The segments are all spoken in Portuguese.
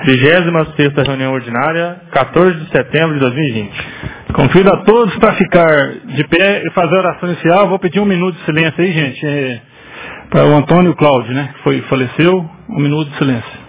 36ª reunião ordinária, 14 de setembro de 2020. Convido a todos para ficar de pé e fazer a oração inicial. Vou pedir 1 minuto de silêncio aí, gente, para o Antônio Cláudio, né, que faleceu. 1 minuto de silêncio.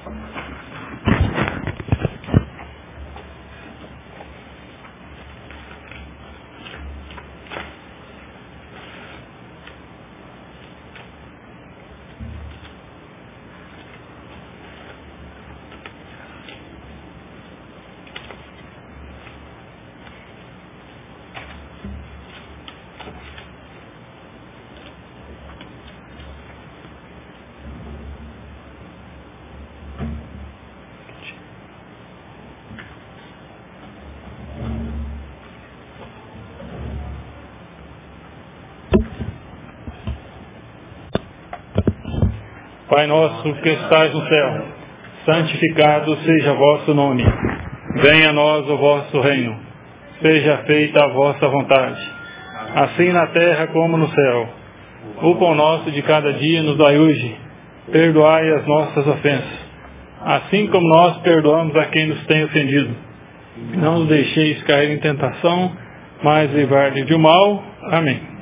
Pai nosso que estais no céu, santificado seja o vosso nome. Venha a nós o vosso reino. Seja feita a vossa vontade, assim na terra como no céu. O pão nosso de cada dia nos dai hoje. Perdoai as nossas ofensas, assim como nós perdoamos a quem nos tem ofendido. Não nos deixeis cair em tentação, mas livrai-nos do mal. Amém.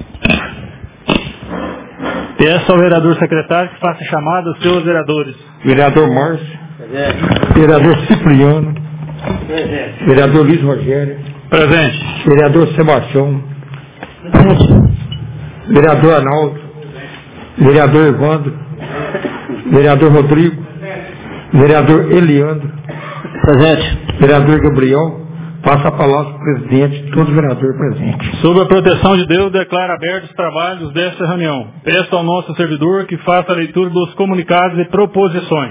Peço ao vereador secretário que faça chamada aos seus vereadores. Vereador Márcio. Vereador Cipriano. Presente. Vereador Luiz Rogério. Presente. Vereador Sebastião. Vereador Arnaldo. Vereador Evandro. Vereador Rodrigo. Vereador Eliandro. Presente. Vereador Gabriel. Passa a palavra para o presidente, todos os vereadores presentes. Sob a proteção de Deus, declaro abertos os trabalhos desta reunião. Peço ao nosso servidor que faça a leitura dos comunicados e proposições.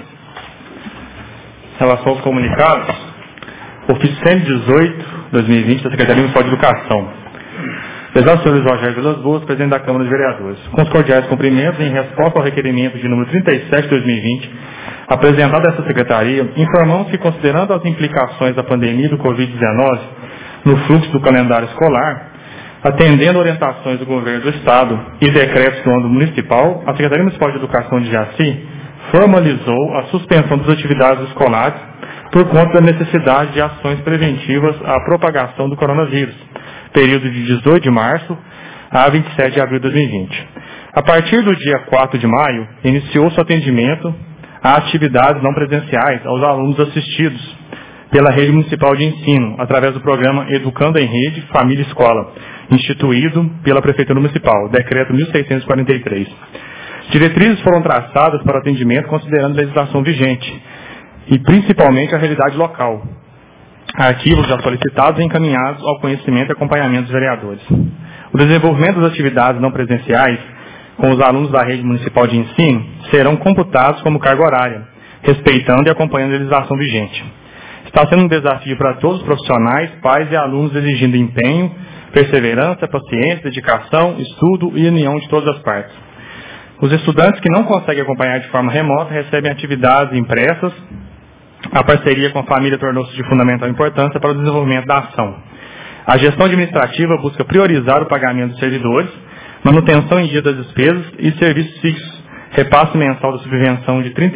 Em relação aos comunicados, ofício 118/2020 da Secretaria Municipal de Educação. Prezado senhor Luiz Rogério Vilas Boas, presidente da Câmara dos Vereadores. Com os cordiais cumprimentos, em resposta ao requerimento de número 37/2020, apresentado a essa secretaria, informamos que, considerando as implicações da pandemia do Covid-19 no fluxo do calendário escolar, atendendo orientações do governo do Estado e decretos do âmbito municipal, a Secretaria Municipal de Educação de Jaci formalizou a suspensão das atividades escolares por conta da necessidade de ações preventivas à propagação do coronavírus, período de 18 de março a 27 de abril de 2020. A partir do dia 4 de maio, iniciou-se o atendimento a atividades não presenciais aos alunos assistidos pela Rede Municipal de Ensino, através do programa Educando em Rede, Família e Escola, instituído pela Prefeitura Municipal, decreto 1643. Diretrizes foram traçadas para o atendimento considerando a legislação vigente e principalmente a realidade local. Arquivos já solicitados e encaminhados ao conhecimento e acompanhamento dos vereadores. O desenvolvimento das atividades não presenciais com os alunos da Rede Municipal de Ensino serão computados como carga horária, respeitando e acompanhando a legislação vigente. Está sendo um desafio para todos os profissionais, pais e alunos, exigindo empenho, perseverança, paciência, dedicação, estudo e união de todas as partes. Os estudantes que não conseguem acompanhar de forma remota recebem atividades impressas. A parceria com a família tornou-se de fundamental importância para o desenvolvimento da ação. A gestão administrativa busca priorizar o pagamento dos servidores, manutenção em dia das despesas e serviços fixos, repasse mensal da subvenção de R$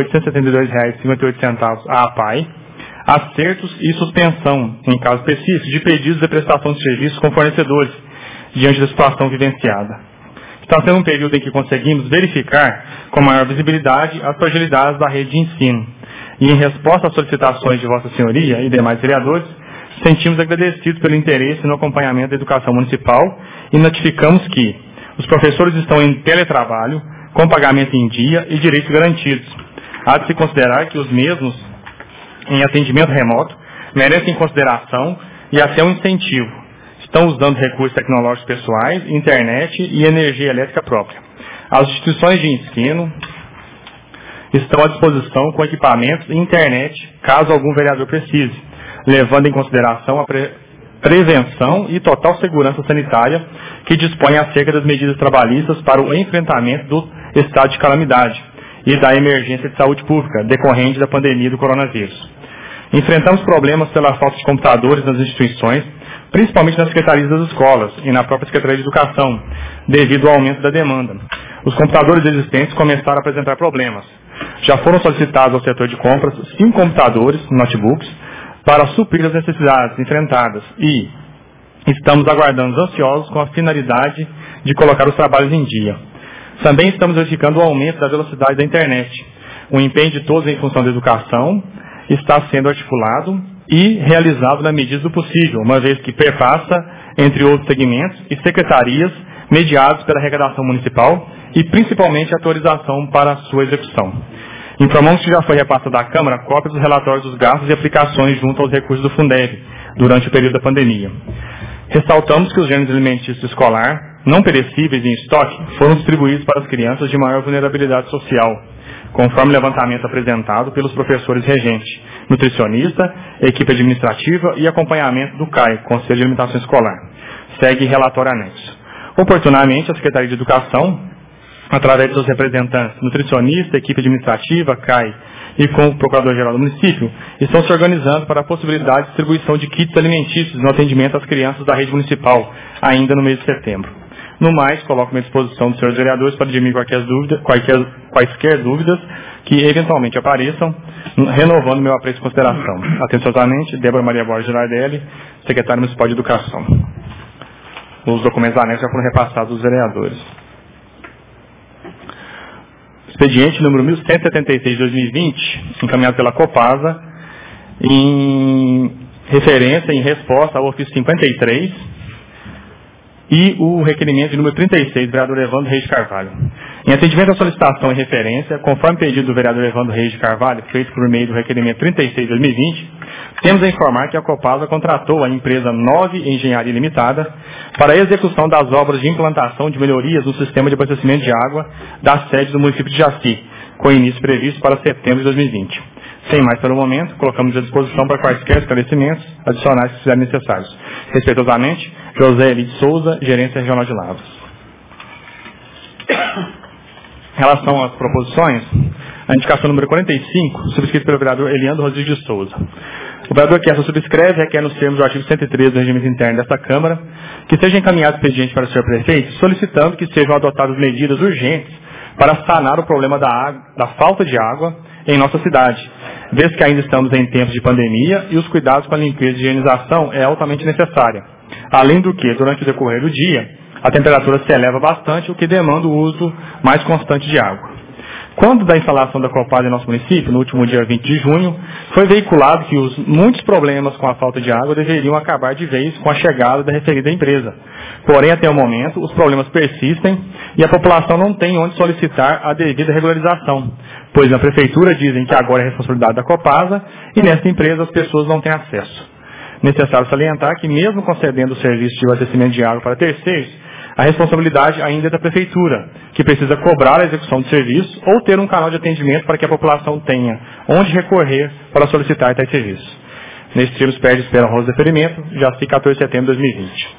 31.872,58 à APAE, acertos e suspensão, em caso específico, de pedidos de prestação de serviços com fornecedores, diante da situação vivenciada. Está sendo um período em que conseguimos verificar com maior visibilidade as fragilidades da rede de ensino. E em resposta às solicitações de Vossa Senhoria e demais vereadores, sentimos agradecidos pelo interesse no acompanhamento da educação municipal e notificamos que os professores estão em teletrabalho, com pagamento em dia e direitos garantidos. Há de se considerar que os mesmos, em atendimento remoto, merecem consideração e até um incentivo. Estão usando recursos tecnológicos pessoais, internet e energia elétrica própria. As instituições de ensino estão à disposição com equipamentos e internet, caso algum vereador precise, levando em consideração a prevenção e total segurança sanitária que dispõe acerca das medidas trabalhistas para o enfrentamento do estado de calamidade e da emergência de saúde pública decorrente da pandemia do coronavírus. Enfrentamos problemas pela falta de computadores nas instituições, principalmente nas secretarias das escolas e na própria Secretaria de Educação, devido ao aumento da demanda. Os computadores existentes começaram a apresentar problemas. Já foram solicitados ao setor de compras 5 computadores, notebooks, para suprir as necessidades enfrentadas e estamos aguardando ansiosos com a finalidade de colocar os trabalhos em dia. Também estamos verificando o aumento da velocidade da internet. O empenho de todos em função da educação está sendo articulado e realizado na medida do possível, uma vez que perpassa entre outros segmentos e secretarias mediados pela arrecadação municipal e principalmente a autorização para a sua execução. Informamos que já foi repassada à Câmara cópia dos relatórios dos gastos e aplicações junto aos recursos do Fundeb durante o período da pandemia. Ressaltamos que os gêneros alimentícios escolar, não perecíveis em estoque, foram distribuídos para as crianças de maior vulnerabilidade social, conforme o levantamento apresentado pelos professores regentes, nutricionista, equipe administrativa e acompanhamento do CAI, Conselho de Alimentação Escolar. Segue relatório anexo. Oportunamente, a Secretaria de Educação, através de seus representantes, nutricionista, equipe administrativa, CAI e com o Procurador-Geral do município, estão se organizando para a possibilidade de distribuição de kits alimentícios no atendimento às crianças da rede municipal, ainda no mês de setembro. No mais, coloco-me à disposição dos senhores vereadores para dirimir quaisquer dúvidas que eventualmente apareçam, renovando meu apreço e consideração. Atenciosamente, Débora Maria Borges Girardelli, secretária municipal de Educação. Os documentos anexos já foram repassados aos vereadores. Expediente número 1176 de 2020, encaminhado pela Copasa, em referência, em resposta ao ofício 53, e o requerimento de número 36, vereador Evandro Reis de Carvalho. Em atendimento à solicitação e referência, conforme pedido do vereador Evandro Reis de Carvalho, feito por meio do requerimento 36 de 2020, temos a informar que a Copasa contratou a empresa 9 Engenharia Limitada para a execução das obras de implantação de melhorias no sistema de abastecimento de água da sede do município de Jaci, com início previsto para setembro de 2020. Sem mais pelo momento, colocamos à disposição para quaisquer esclarecimentos adicionais que fizerem necessários. Respeitosamente, José Eli de Souza, Gerência Regional de Lavras. Em relação às proposições, a indicação número 45, subscrita pelo vereador Eliandro Rodrigues de Souza. O vereador que essa subscreve requer nos termos do artigo 113 do regimento interno desta Câmara que seja encaminhado expediente para o senhor prefeito, solicitando que sejam adotadas medidas urgentes para sanar o problema da falta de água em nossa cidade, vez que ainda estamos em tempos de pandemia e os cuidados com a limpeza e higienização é altamente necessária. Além do que, durante o decorrer do dia, a temperatura se eleva bastante, o que demanda o uso mais constante de água. Quando da instalação da Copasa em nosso município, no último dia 20 de junho, foi veiculado que muitos problemas com a falta de água deveriam acabar de vez com a chegada da referida empresa. Porém, até o momento, os problemas persistem e a população não tem onde solicitar a devida regularização, pois na prefeitura dizem que agora é responsabilidade da Copasa e nesta empresa as pessoas não têm acesso. Necessário salientar que, mesmo concedendo o serviço de abastecimento de água para terceiros, a responsabilidade ainda é da prefeitura, que precisa cobrar a execução do serviço ou ter um canal de atendimento para que a população tenha onde recorrer para solicitar tais serviços. Nesses termos, pede espera honroso deferimento, Jaci, 14 de setembro de 2020.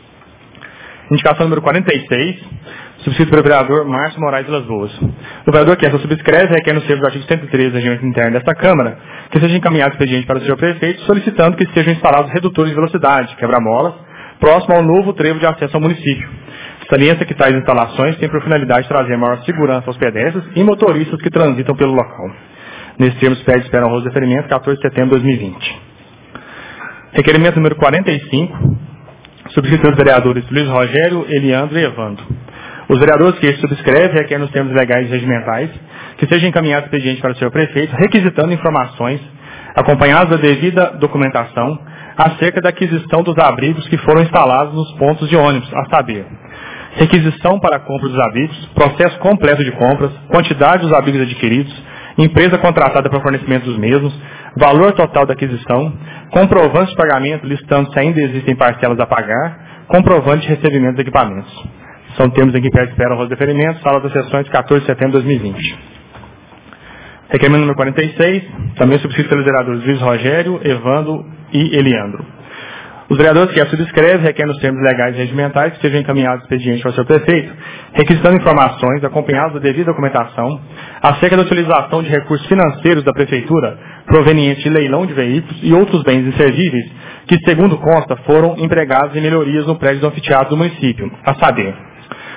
Indicação número 46, subscrito pelo vereador Márcio Moraes de Las Boas. O vereador que essa subscreve requer nos termos do artigo 113 do regimento interno desta Câmara que seja encaminhado expediente para o senhor prefeito, solicitando que sejam instalados redutores de velocidade, quebra-molas, próximo ao novo trevo de acesso ao município. Salienta que tais instalações têm por finalidade de trazer maior segurança aos pedestres e motoristas que transitam pelo local. Nesses termos, pede espera honroso deferimento, 14 de setembro de 2020. Requerimento número 45, subscrito pelos vereadores Luiz Rogério, Eliandro e Evandro. Os vereadores que este subscreve requerem nos termos legais e regimentais que seja encaminhado expediente para o senhor prefeito, requisitando informações, acompanhadas da devida documentação, acerca da aquisição dos abrigos que foram instalados nos pontos de ônibus, a saber, requisição para a compra dos abrigos, processo completo de compras, quantidade dos abrigos adquiridos, empresa contratada para o fornecimento dos mesmos, valor total da aquisição, comprovante de pagamento listando se ainda existem parcelas a pagar, comprovante de recebimento dos equipamentos. São termos em que pede espera o deferimento, sala das sessões, 14 de setembro de 2020. Requerimento número 46, também subscrito pelos vereadores Luiz Rogério, Evandro e Eliandro. Os vereadores que a subscrevem requerem nos termos legais e regimentais que sejam encaminhados expediente ao seu prefeito, requisitando informações acompanhadas da devida documentação acerca da utilização de recursos financeiros da prefeitura provenientes de leilão de veículos e outros bens inservíveis que, segundo consta, foram empregados em melhorias no prédio do anfiteatro do município, a saber,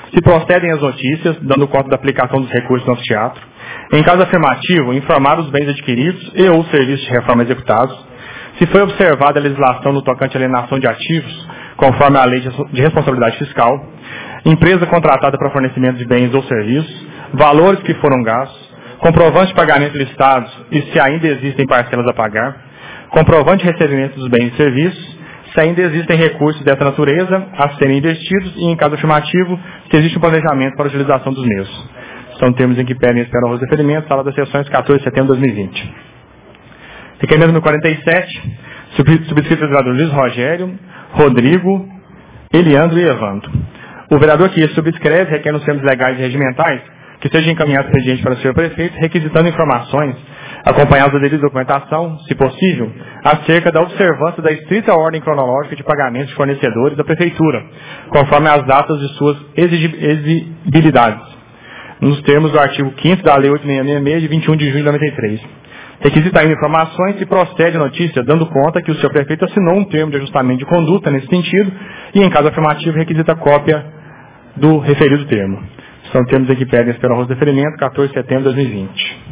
se procedem as notícias, dando conta da aplicação dos recursos no anfiteatro. Em caso afirmativo, informar os bens adquiridos e ou serviços de reforma executados. Se foi observada a legislação no tocante à alienação de ativos, conforme a lei de responsabilidade fiscal, empresa contratada para fornecimento de bens ou serviços, valores que foram gastos, comprovante de pagamento listados e se ainda existem parcelas a pagar, comprovante de recebimento dos bens e serviços, se ainda existem recursos dessa natureza a serem investidos e, em caso afirmativo, se existe um planejamento para a utilização dos mesmos. São termos em que pedem e esperam os referimentos, sala das sessões 14 de setembro de 2020. Requerimento número 47, subscrito pelo vereador Luiz Rogério, Rodrigo, Eliandro e Evandro. O vereador que subscreve requer nos termos legais e regimentais que seja encaminhado expediente para o senhor prefeito, requisitando informações acompanhadas da devida documentação, se possível, acerca da observância da estrita ordem cronológica de pagamentos de fornecedores da prefeitura, conforme as datas de suas exigibilidades, nos termos do artigo 5º da Lei 8666, de 21 de junho de 93. Requisita ainda informações se procede a notícia, dando conta que o senhor prefeito assinou um termo de ajustamento de conduta nesse sentido e, em caso afirmativo, requisita cópia do referido termo. São termos em que pedem esperar o deferimento, 14 de setembro de 2020.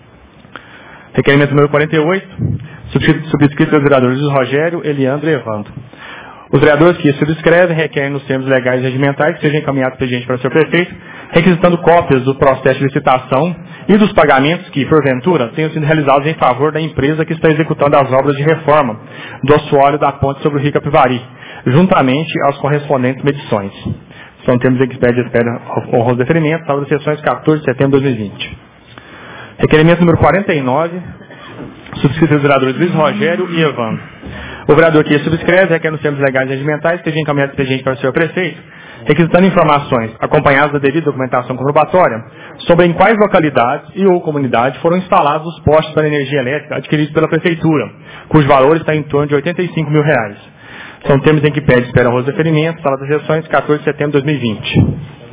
Requerimento número 48, subscrito pelos vereadores Rogério, Eliandro e Evandro. Os vereadores que subscrevem requerem nos termos legais e regimentais que seja encaminhado expediente para o senhor prefeito, requisitando cópias do processo de licitação e dos pagamentos que, porventura, tenham sido realizados em favor da empresa que está executando as obras de reforma do assoalho da ponte sobre o Rio Capivari, juntamente às correspondentes medições. São termos em que pede honroso deferimento, sala das sessões 14 de setembro de 2020. Requerimento número 49, subscrito pelos vereadores Luiz Rogério e Evandro. O vereador que subscreve requer nos termos legais e regimentais que seja encaminhado expediente para o senhor prefeito, requisitando informações acompanhadas da devida documentação comprobatória sobre em quais localidades e ou comunidades foram instalados os postes para energia elétrica adquiridos pela prefeitura, cujo valor está em torno de R$85 mil. São termos em que pede espera o deferimento, sala das sessões 14 de setembro de 2020.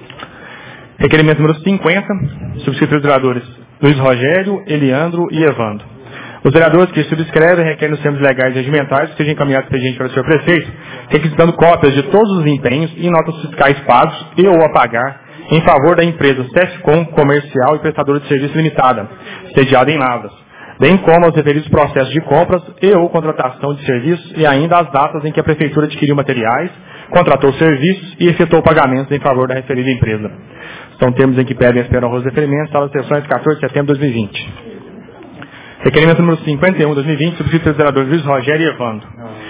Requerimento número 50, subscrito pelos vereadores Luiz Rogério, Eliandro e Evandro. Os vereadores que subscrevem requerem nos termos legais e regimentais que sejam encaminhados expediente para o senhor prefeito, requisitando cópias de todos os empenhos e notas fiscais pagos e ou a pagar em favor da empresa Cefcom Comercial e Prestadora de Serviço Limitada, sediada em Lavras, bem como os referidos processos de compras e ou contratação de serviços e ainda as datas em que a prefeitura adquiriu materiais, contratou serviços e efetuou pagamentos em favor da referida empresa. São termos em que pedem esperam os referimentos, sala das sessões 14 de setembro de 2020. Requerimento número 51 de 2020, subscrito pelos vereadores Luiz Rogério e Evandro.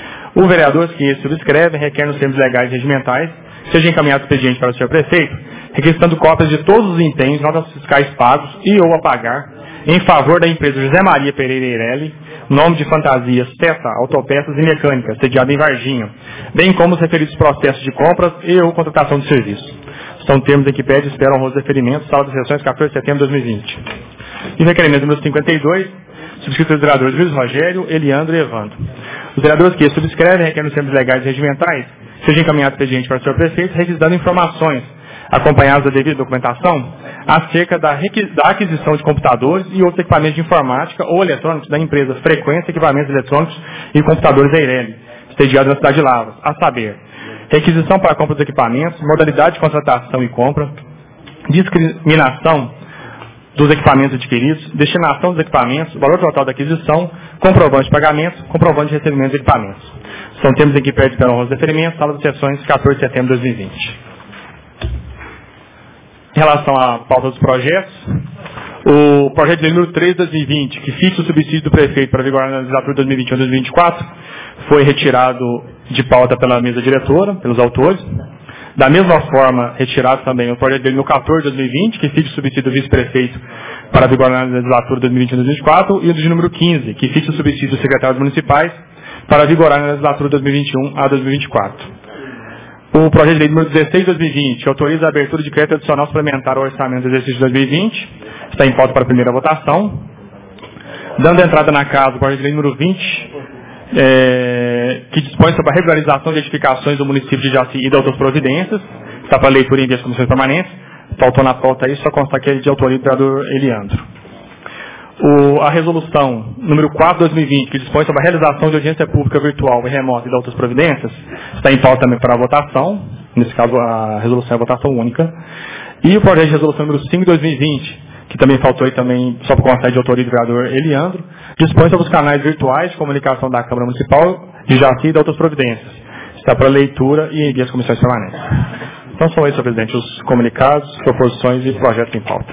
O vereador que subscreve requer nos termos legais e regimentais seja encaminhado expediente para o senhor prefeito, requisitando cópias de todos os empenhos, notas fiscais pagos e ou a pagar em favor da empresa José Maria Pereira Eireli, nome de fantasia CETA Autopeças e Mecânicas, sediada em Varginha, bem como os referidos processos de compras e ou contratação de serviços. São termos em que pede e esperam os referimentos, sala das sessões 14 de setembro de 2020. E requerimento número 52, subscrito pelos vereadores Luiz Rogério, Eliandro e Evandro. Os vereadores que subscrevem requerem nos termos legais e regimentais seja encaminhado expediente para o senhor prefeito, requisitando informações acompanhadas da devida documentação acerca da aquisição de computadores e outros equipamentos de informática ou eletrônicos da empresa Frequência Equipamentos Eletrônicos e Computadores Eireli, sediada na cidade de Lavras, a saber, requisição para a compra dos equipamentos, modalidade de contratação e compra, discriminação dos equipamentos adquiridos, destinação dos equipamentos, valor total da aquisição, comprovante de pagamento, comprovante de recebimento de equipamentos. São termos em que pede para o deferimento, sala das sessões 14 de setembro de 2020. Em relação à pauta dos projetos, o projeto de lei número 3 de 2020, que fixa o subsídio do prefeito para vigorar na legislatura de 2021-2024, foi retirado de pauta pela mesa diretora, pelos autores. Da mesma forma, retirado também o projeto de lei número 14 de 2020, que fixa o subsídio do vice-prefeito para vigorar na legislatura de 2021-2024, e o de número 15, que fixa o subsídio dos secretários municipais para vigorar na legislatura de 2021 a 2024. O projeto de lei número 16 de 2020, que autoriza a abertura de crédito adicional suplementar ao orçamento do exercício de 2020, está em pauta para a primeira votação. Dando entrada na casa, o projeto de lei número 20, que dispõe sobre a regularização de edificações do município de Jaci e de outras providências, está para leitura em vez de comissões permanentes. Faltou na pauta aí, só constar que é de autoria do vereador Eliandro. A resolução número 4 de 2020, que dispõe sobre a realização de audiência pública virtual e remota e de outras providências, está em pauta também para a votação. nesse caso a resolução é votação única. E o projeto de resolução número 5 de 2020, que também faltou aí também, só por conta de autoria do vereador Eliandro, dispõe sobre os canais virtuais de comunicação da Câmara Municipal de Jaci e de outras providências. Está para leitura e envia às comissões permanentes. Então são esses, senhor presidente, os comunicados, proposições e projetos em pauta.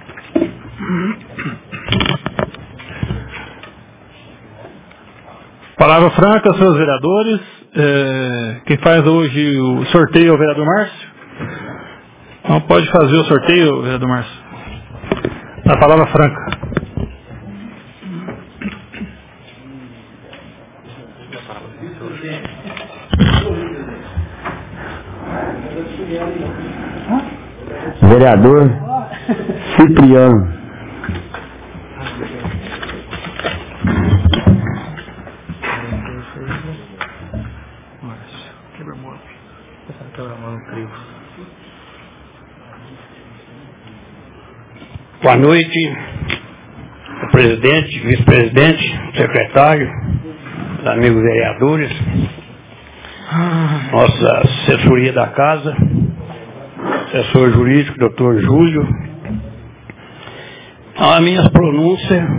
Palavra franca, senhores vereadores. Quem faz hoje o sorteio é o vereador Márcio. Então pode fazer o sorteio, vereador Márcio. A palavra franca. Vereador Cipriano. Boa noite, presidente, vice-presidente, secretário, amigos vereadores, nossa assessoria da casa, assessor jurídico, doutor Júlio. A minha pronúncia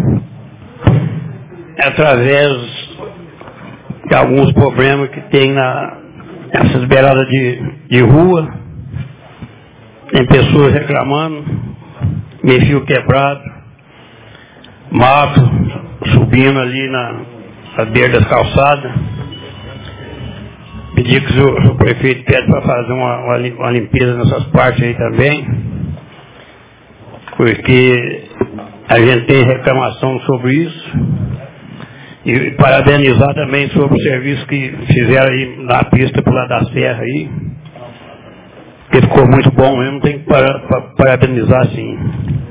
é através de alguns problemas que tem nessas beiradas de rua, tem pessoas reclamando, meio fio quebrado, mato subindo ali na beira das calçadas. Pedi que o prefeito pede para fazer uma limpeza nessas partes aí também, porque a gente tem reclamação sobre isso. E parabenizar também sobre o serviço que fizeram aí na pista por lá da serra aí, que ficou muito bom mesmo, tem que parabenizar sim.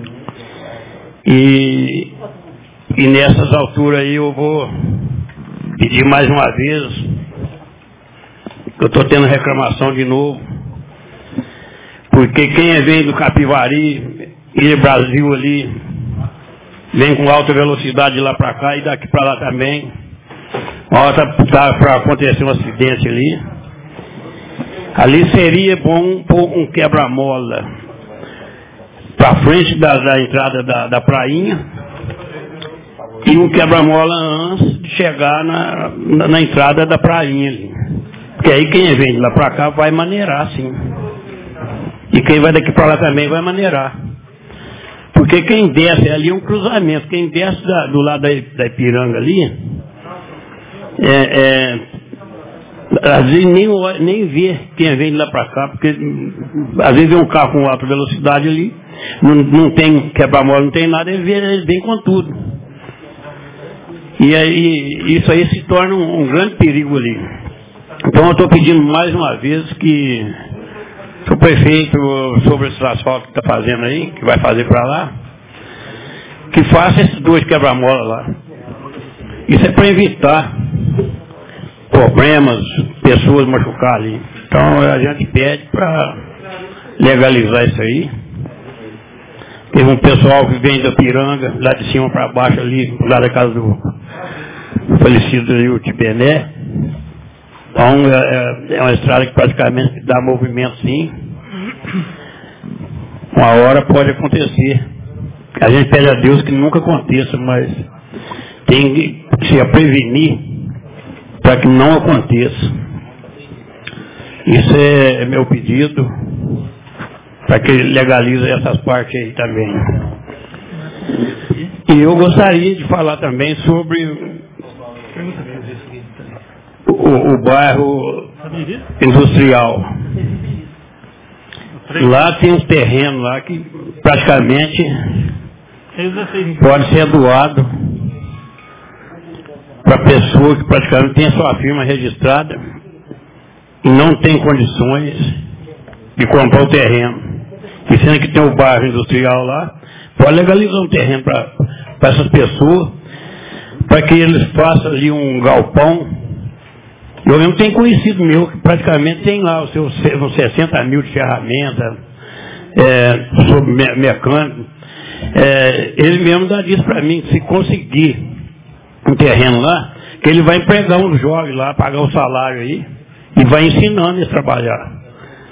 E nessas alturas aí eu vou pedir mais uma vez, eu estou tendo reclamação de novo, porque quem vem do Capivari e do Brasil ali, vem com alta velocidade de lá para cá e daqui para lá também. Uma hora tá para acontecer um acidente ali. Ali seria bom pôr um quebra-mola para frente da entrada da prainha e um quebra-mola antes de chegar na entrada da prainha ali. Porque aí quem vem de lá para cá vai maneirar, sim. E quem vai daqui para lá também vai maneirar. Porque quem desce ali é um cruzamento. Quem desce do lado da Ipiranga ali, às vezes nem vê quem vem de lá para cá, porque às vezes vem um carro com alta velocidade ali, não tem quebra-mola, não tem nada, ele vem com tudo. E aí isso aí se torna um grande perigo ali. Então eu estou pedindo mais uma vez que o prefeito, sobre esse asfalto que está fazendo aí, que vai fazer para lá, que faça esses dois quebra-mola lá. Isso é para evitar problemas, pessoas machucar ali. Então a gente pede para legalizar isso aí. Teve um pessoal que vem da Piranga, lá de cima para baixo ali, lá da casa do falecido ali, o Tibené. Então é uma estrada que praticamente dá movimento sim. Uma hora pode acontecer. A gente pede a Deus que nunca aconteça, mas tem que se prevenir para que não aconteça. Isso é meu pedido, para que legalize essas partes aí também. E eu gostaria de falar também sobre o bairro industrial. Lá tem uns terrenos lá que praticamente pode ser doado para pessoa que praticamente tem a sua firma registrada e não tem condições de comprar o terreno. E sendo que tem o bairro industrial lá, pode legalizar um terreno para essas pessoas, para que eles façam ali um galpão. Eu mesmo tenho conhecido meu que praticamente tem lá os seus 60 mil de ferramenta, sobre mecânico. Ele mesmo já disse para mim que se conseguir um terreno lá, que ele vai empregar uns jovens lá, pagar o salário aí, e vai ensinando eles a trabalhar.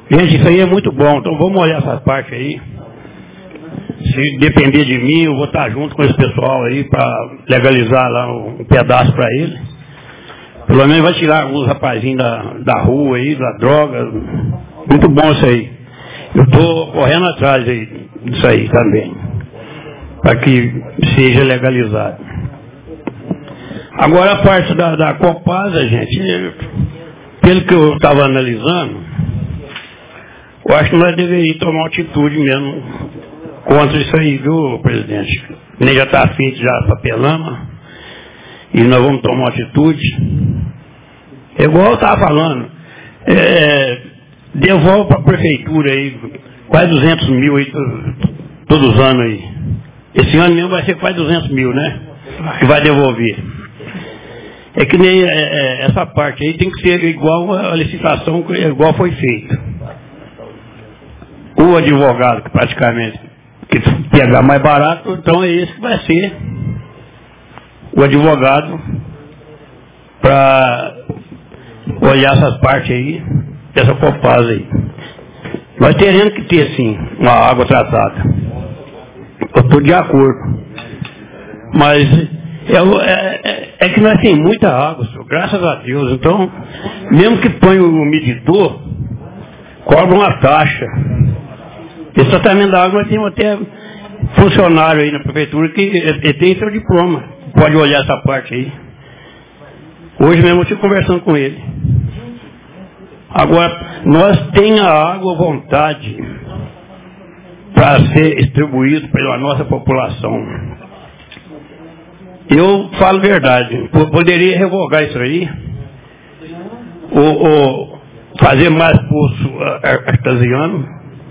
Gente, isso aí é muito bom, então vamos olhar essa parte aí. Se depender de mim, eu vou estar junto com esse pessoal aí para legalizar lá um pedaço para ele. Pelo menos vai tirar alguns rapazinhos da rua aí, da droga. Muito bom isso aí. Eu estou correndo atrás aí, disso aí também, para que seja legalizado. Agora a parte da Copasa, gente, pelo que eu estava analisando, eu acho que nós deveríamos tomar uma atitude mesmo contra isso aí, viu, presidente? Nem já está feito já a papelama, e nós vamos tomar uma atitude. É igual eu estava falando, devolve para a prefeitura aí, quase 200 mil aí, todos os anos aí. Esse ano mesmo vai ser quase 200 mil, né? Que vai devolver. É que nem essa parte aí tem que ser igual a licitação, igual foi feita. O advogado que praticamente que pegar mais barato, então é esse que vai ser o advogado para olhar essas partes aí, dessa Copasa aí. Nós teremos que ter sim uma água tratada. Eu estou de acordo. Mas é que nós temos muita água, senhor, graças a Deus. Então, mesmo que põe o medidor, cobra uma taxa. Esse tratamento da água nós temos até funcionário aí na prefeitura que tem seu diploma. Pode olhar essa parte aí. Hoje mesmo eu estive conversando com ele. Agora, nós temos a água à vontade para ser distribuído pela nossa população. Eu falo a verdade, poderia revogar isso aí, ou fazer mais poço artesiano,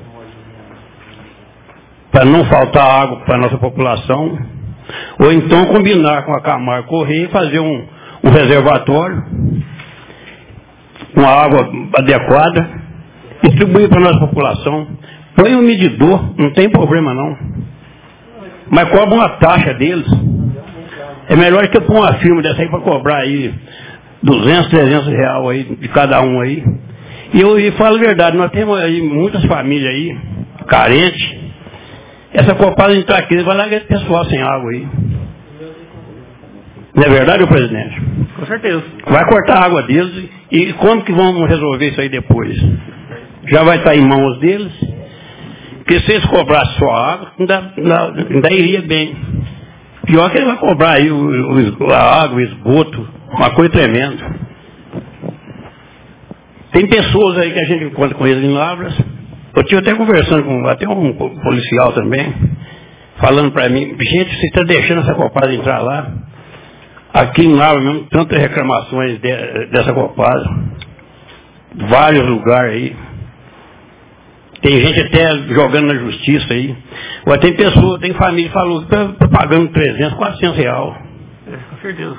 para não faltar água para a nossa população, ou então combinar com a Camargo Correia e fazer um reservatório, com água adequada, distribuir para a nossa população. Põe um medidor, não tem problema não. Mas cobra uma taxa deles. É melhor que eu pôr uma firma dessa aí para cobrar aí 200, 300 reais aí de cada um aí. E eu falo a verdade, nós temos aí muitas famílias aí, carentes. Essa Copasa entrar aqui, vai largar esse pessoal sem água aí. Não é verdade, presidente? Com certeza. Vai cortar a água deles e como que vamos resolver isso aí depois? Já vai estar em mãos deles. Porque se eles cobrassem só a água, ainda iria bem. Pior que ele vai cobrar aí a água, o esgoto, uma coisa tremenda. Tem pessoas aí que a gente encontra com eles em Lavras. Eu estive até conversando com até um policial também, falando para mim, gente, você está deixando essa Copasa entrar lá? Aqui em Lavras mesmo, tantas reclamações dessa Copasa. Vários lugares aí. Tem gente até jogando na justiça aí. Ou tem pessoa, tem família que falou que está pagando 300, 400 reais. Com certeza.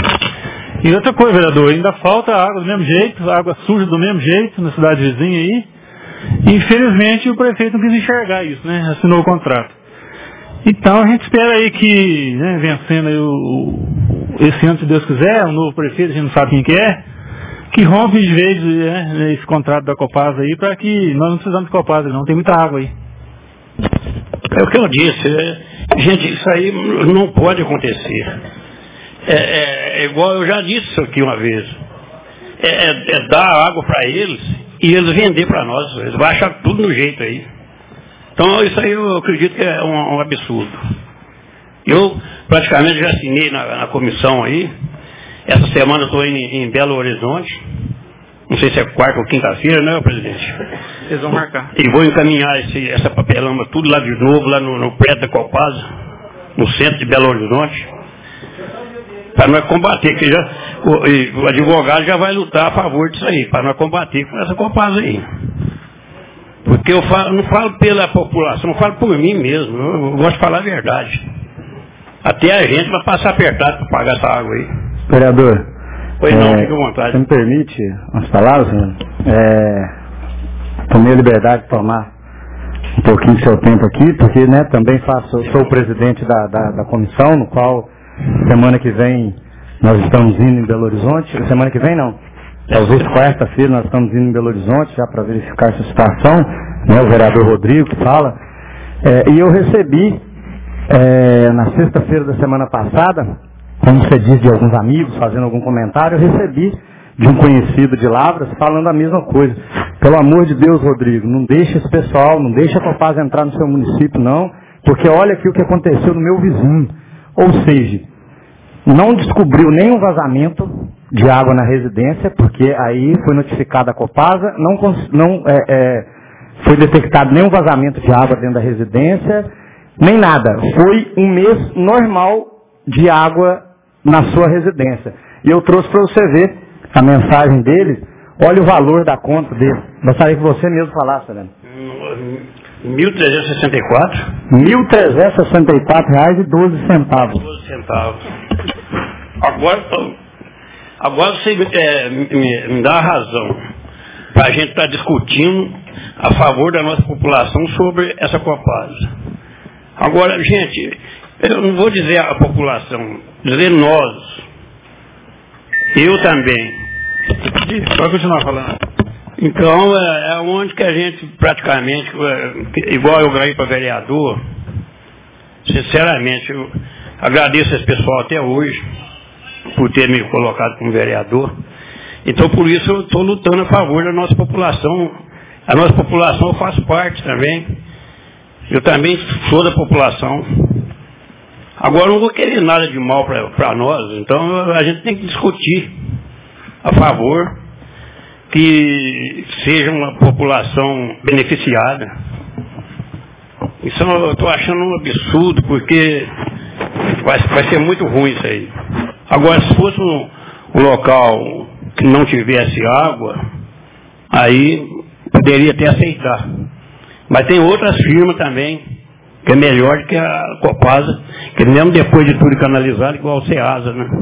E outra coisa, vereador, ainda falta água do mesmo jeito, água suja do mesmo jeito na cidade vizinha aí. Infelizmente o prefeito não quis enxergar isso, né? Assinou o contrato. Então a gente espera aí que, né, vencendo aí esse ano, se Deus quiser, o novo prefeito, a gente não sabe quem que é, que rompe de vez, né, esse contrato da Copasa aí, para que nós não precisamos de Copasa não, tem muita água aí. É o que eu disse, gente, isso aí não pode acontecer. É igual eu já disse isso aqui uma vez. É dar água para eles e eles vender para nós. Eles vão achar tudo no jeito aí. Então isso aí eu acredito que é um absurdo. Eu praticamente já assinei na comissão aí. Essa semana eu estou indo em Belo Horizonte. Não sei se é quarta ou quinta-feira, né, presidente? Eles vão marcar. E vou encaminhar essa papelama tudo lá de novo, lá no prédio da Copasa, no centro de Belo Horizonte, para nós combater, que já, o advogado já vai lutar a favor disso aí, para nós combater com essa Copasa aí. Porque eu não falo pela população, eu falo por mim mesmo, eu gosto de falar a verdade. Até a gente vai passar apertado para pagar essa água aí. Vereador, pois não, fique à vontade. Você me permite umas palavras, senhor? Tomei a liberdade de tomar um pouquinho do seu tempo aqui, porque, né, também sou o presidente da comissão, no qual semana que vem nós estamos indo em Belo Horizonte. Semana que vem não. Talvez quarta-feira nós estamos indo em Belo Horizonte já para verificar essa situação, né, o vereador Rodrigo que fala. E eu recebi, na sexta-feira da semana passada, como você disse, de alguns amigos fazendo algum comentário, eu recebi de um conhecido de Lavras falando a mesma coisa. Pelo amor de Deus, Rodrigo, não deixe esse pessoal, não deixe a Copasa entrar no seu município, não, porque olha aqui o que aconteceu no meu vizinho. Ou seja, não descobriu nenhum vazamento de água na residência, porque aí foi notificada a Copasa, não foi detectado nenhum vazamento de água dentro da residência, nem nada. Foi um mês normal de água na sua residência. E eu trouxe para você ver a mensagem dele. Olha o valor da conta dele. Gostaria que você mesmo falasse, Fernando. R$ 1.364. R$ 1.364,12. 12 centavos. Agora você me dá a razão para a gente estar discutindo a favor da nossa população sobre essa Copasa. Agora, gente, eu não vou dizer a população, dizer nós. Eu também. Pode continuar falando. Então, é onde que a gente praticamente, igual eu ganhei para vereador, sinceramente, eu agradeço esse pessoal até hoje por ter me colocado como vereador. Então, por isso, eu estou lutando a favor da nossa população. A nossa população eu faço parte também. Eu também sou da população. Agora, eu não vou querer nada de mal para nós. Então, a gente tem que discutir a favor que seja uma população beneficiada. Isso eu estou achando um absurdo, porque vai ser muito ruim isso aí. Agora, se fosse um local que não tivesse água, aí poderia até aceitar. Mas tem outras firmas também, que é melhor do que a Copasa, que mesmo depois de tudo canalizado, igual o Ceasa, né?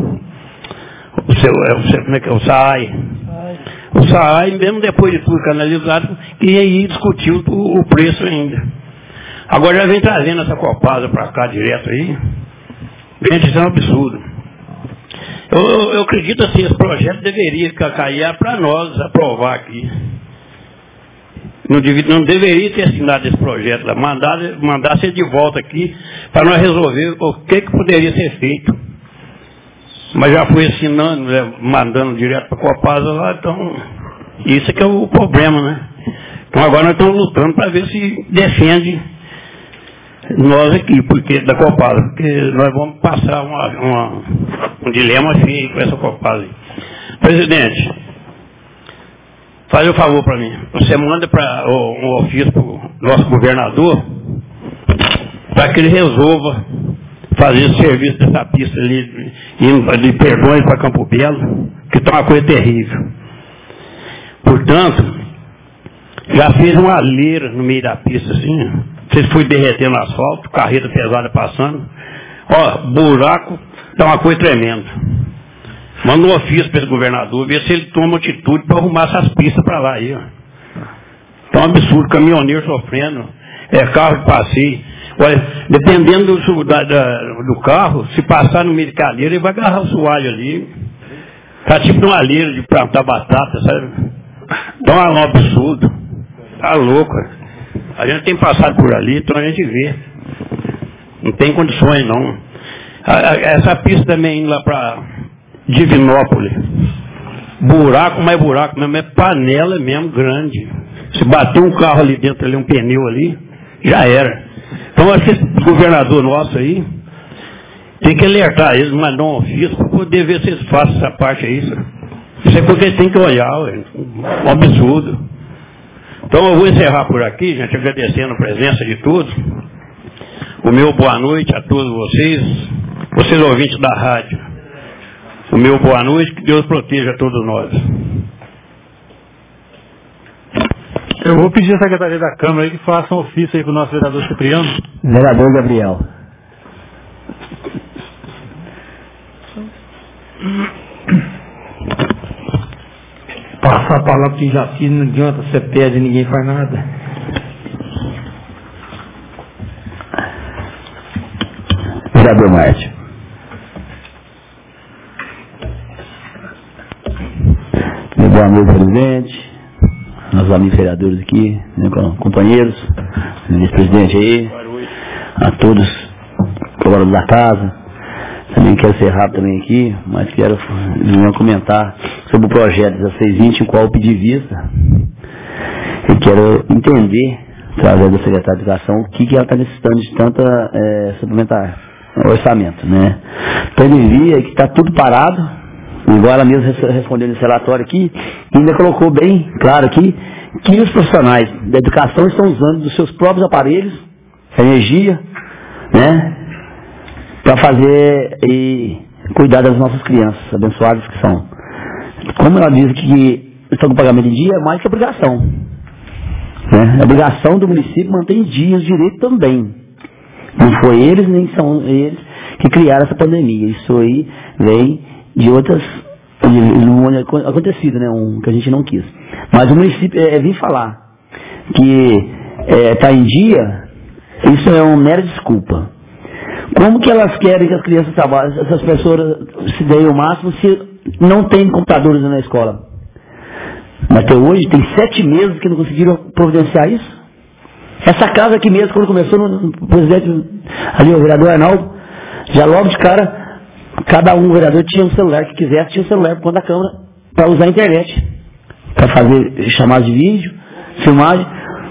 Como é que é? O SAAI. O SAAI, mesmo depois de tudo canalizado, ia aí discutir o preço ainda. Agora já vem trazendo essa Copasa para cá direto aí. Gente, isso é um absurdo. Eu acredito assim, esse projeto deveria cair para nós aprovar aqui. Não deveria ter assinado esse projeto lá, mandar ser de volta aqui para nós resolver o que poderia ser feito. Mas já foi assinando, mandando direto para a Copasa lá, então isso é que é o problema, né? Então agora nós estamos lutando para ver se defende nós aqui, porque da Copasa, porque nós vamos passar um dilema feio com essa Copasa. Presidente, faz um favor para mim. Você manda para um ofício para o nosso governador para que ele resolva fazer esse serviço dessa pista ali, indo de Perdões para Campo Belo, que está uma coisa terrível. Portanto, já fez uma leira no meio da pista, assim, vocês foi derretendo o asfalto, carreta pesada passando, ó, buraco, está uma coisa tremenda. Manda um ofício para esse governador, ver se ele toma atitude para arrumar essas pistas para lá aí, ó. Tá um absurdo, caminhoneiro sofrendo, carro de passeio. Olha, dependendo do carro, se passar no meio de calheira, ele vai agarrar o soalho ali. Tá tipo uma leira de plantar batata, sabe? Tá um absurdo. Tá louco. A gente tem passado por ali, então a gente vê. Não tem condições, não. Essa pista também indo lá para Divinópolis. Buraco, mais buraco mesmo, é panela mesmo grande. Se bater um carro ali dentro, ali, um pneu ali, já era. Então, acho que esse governador nosso aí tem que alertar eles, mandar um ofício para poder ver se eles fazem essa parte aí. Isso é porque eles têm que olhar, ué. Um absurdo. Então, eu vou encerrar por aqui, gente, agradecendo a presença de todos. O meu boa noite a todos vocês ouvintes da rádio. O meu boa noite, que Deus proteja todos nós. Eu vou pedir à Secretaria da Câmara aí que faça um ofício aí com o nosso vereador Cipriano. Vereador Gabriel. Passar a palavra que já fiz, não adianta, você pede e ninguém faz nada. Vereador Márcio. Boa noite, presidente, nossos amigos vereadores aqui, né, companheiros, vice-presidente aí, a todos colaboradores da casa. Também quero ser rápido também aqui, mas quero comentar sobre o projeto 1620, em qual eu pedi vista. Eu quero entender, através da secretária de Educação, o que ela está necessitando de tanta suplementar orçamento, né? Então ele via que está tudo parado, igual ela mesma respondeu nesse relatório aqui, e ainda colocou bem claro aqui que os profissionais da educação estão usando dos seus próprios aparelhos, energia, né? Para fazer e cuidar das nossas crianças, abençoadas que são. Como ela diz que estão com pagamento em dia, é mais que obrigação. Né? A obrigação do município manter em dia os direitos também. Não foi eles, nem são eles que criaram essa pandemia. Isso aí vem de outras acontecido, né? Que a gente não quis. Mas o município vim falar que está em dia, isso é uma mera desculpa. Como que elas querem que as crianças trabalhem, essas pessoas se deem o máximo se não tem computadores na escola? Mas até hoje tem 7 meses que não conseguiram providenciar isso. Essa casa aqui mesmo, quando começou, o presidente ali, o vereador Arnaldo, já logo de cara, cada um vereador tinha um celular que quisesse, tinha um celular por conta da câmera para usar a internet, para fazer chamadas de vídeo, filmagem.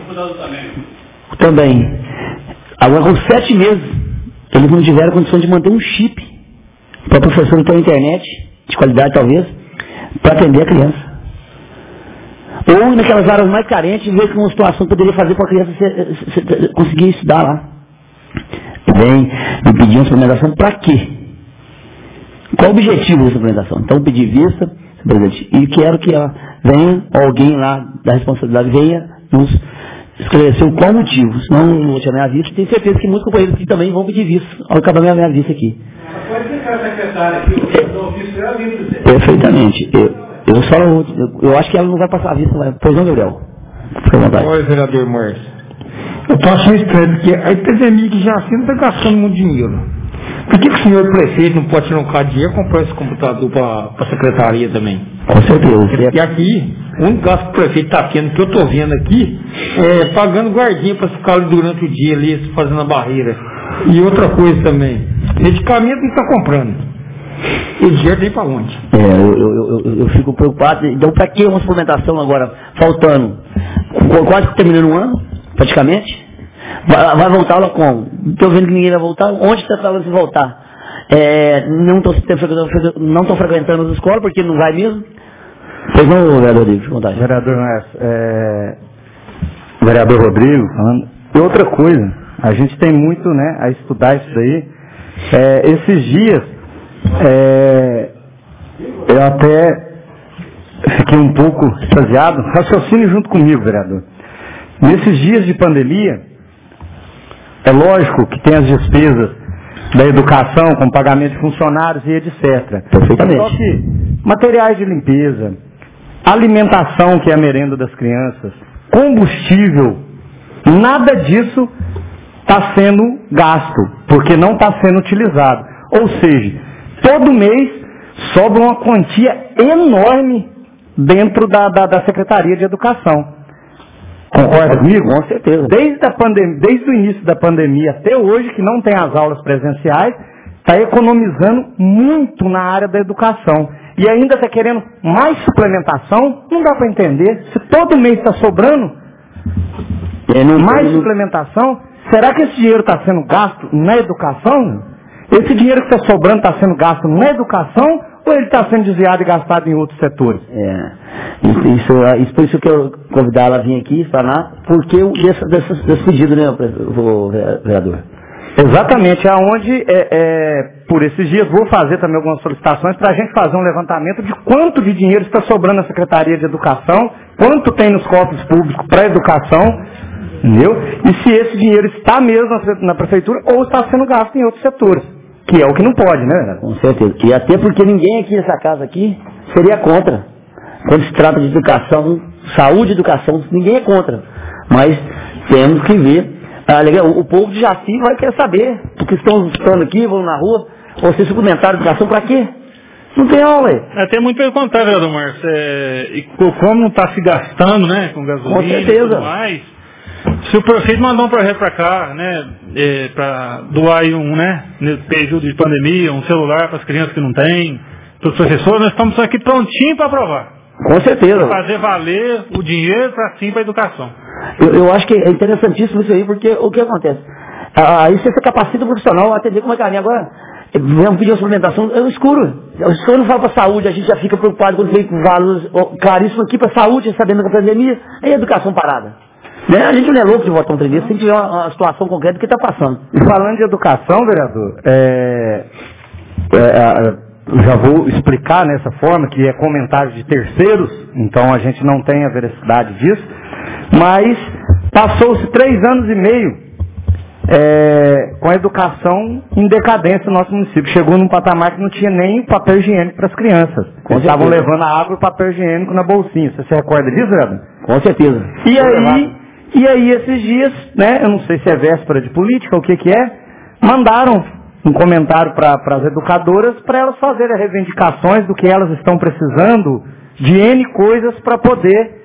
Também. Agora com 7 meses, eles não tiveram condição de manter um chip para o professor ter internet, de qualidade talvez, para atender a criança. Ou naquelas áreas mais carentes, ver que uma situação poderia fazer para a criança conseguir estudar lá. Vem me pedir uma suplementação para quê? Qual o objetivo da suplementação? Então, pedi vista, presidente, e quero que ela venha, alguém lá da responsabilidade venha nos esclarecer qual motivo. Senão não vou tirar minha vista. Tenho certeza que muitos companheiros aqui também vão pedir vista ao acabar minha vista aqui. Pode ficar a secretária aqui, o ofício é a vista. Perfeitamente. Eu acho que ela não vai passar a vista, vai. Pois não, Gabriel? Fica à vontade. Oi, vereador Márcio. Eu estou achando estranho, porque a epidemia que já assim não está gastando muito dinheiro. Por que o senhor prefeito não pode tirar um bocado de dinheiro e comprar esse computador para a secretaria também? Com certeza. E aqui, o único gasto que o prefeito está tendo, que eu estou vendo aqui, é pagando guardinha para ficar ali durante o dia ali, fazendo a barreira. E outra coisa também, medicamento não está comprando. E o dinheiro vem para onde? Eu fico preocupado. Então, para que uma suplementação agora, faltando, quase terminando um ano, praticamente? Vai voltar lá como? Estou vendo que ninguém vai voltar. Onde está falando de voltar? Não estão frequentando as escolas, porque não vai mesmo? Pois não, vereador Rodrigo, vontade. Vereador Rodrigo, falando. E outra coisa, a gente tem muito, né, a estudar isso daí. Esses dias, eu até fiquei um pouco extasiado. Raciocine junto comigo, vereador. Nesses dias de pandemia, é lógico que tem as despesas da educação, com pagamento de funcionários e etc. Perfeitamente. Só que materiais de limpeza, alimentação, que é a merenda das crianças, combustível, nada disso está sendo gasto, porque não está sendo utilizado. Ou seja, todo mês sobra uma quantia enorme dentro da Secretaria de Educação. Concorda comigo? Com certeza. Desde o início da pandemia até hoje, que não tem as aulas presenciais, está economizando muito na área da educação. E ainda está querendo mais suplementação, não dá para entender. Se todo mês está sobrando mais suplementação, será que esse dinheiro está sendo gasto na educação? Esse dinheiro que está sobrando está sendo gasto na educação ou ele está sendo desviado e gastado em outros setores? Isso por isso que eu convidar ela a vir aqui falar, porque desse pedido, né, vereador? Exatamente, aonde por esses dias vou fazer também algumas solicitações para a gente fazer um levantamento de quanto de dinheiro está sobrando na Secretaria de Educação, quanto tem nos cofres públicos para a educação, entendeu? E se esse dinheiro está mesmo na prefeitura ou está sendo gasto em outros setores, que é o que não pode, né? Com certeza. E até porque ninguém aqui nessa casa aqui seria contra. Quando se trata de educação, saúde e educação, ninguém é contra. Mas temos que ver. O povo de Jaci vai querer saber, porque estão aqui, vão na rua, você suplementar a educação para quê? Não tem aula aí. Tem muito pelo contrário, vereador Márcio. E como não está se gastando, né, com gasolina Com certeza. e tudo mais, se o prefeito mandar um projeto para cá, né, para doar aí no período de pandemia, um celular para as crianças que não têm, para os professores, nós estamos aqui prontinhos para aprovar. Com certeza. Pra fazer valer o dinheiro para a educação. Eu acho que é interessantíssimo isso aí, porque o que acontece? Aí você capacita o profissional a atender como é carinho. Agora, vamos pedir uma suplementação, é o escuro. O escuro não fala para a saúde, a gente já fica preocupado quando vem com valores caríssimos aqui para a saúde, sabendo da pandemia, aí a educação parada. Né? A gente não é louco de votar um trem desse, sem tiver uma situação concreta do que está passando. E falando de educação, vereador, já vou explicar nessa forma, que é comentário de terceiros, então a gente não tem a veracidade disso, mas passou-se 3 anos e meio com a educação em decadência no nosso município. Chegou num patamar que não tinha nem papel higiênico para as crianças. Eles estavam levando a água e o papel higiênico na bolsinha. Você se recorda disso, vereador? Com certeza. E aí esses dias, né, eu não sei se é véspera de política ou o que é, mandaram um comentário para as educadoras para elas fazerem reivindicações do que elas estão precisando de N coisas para poder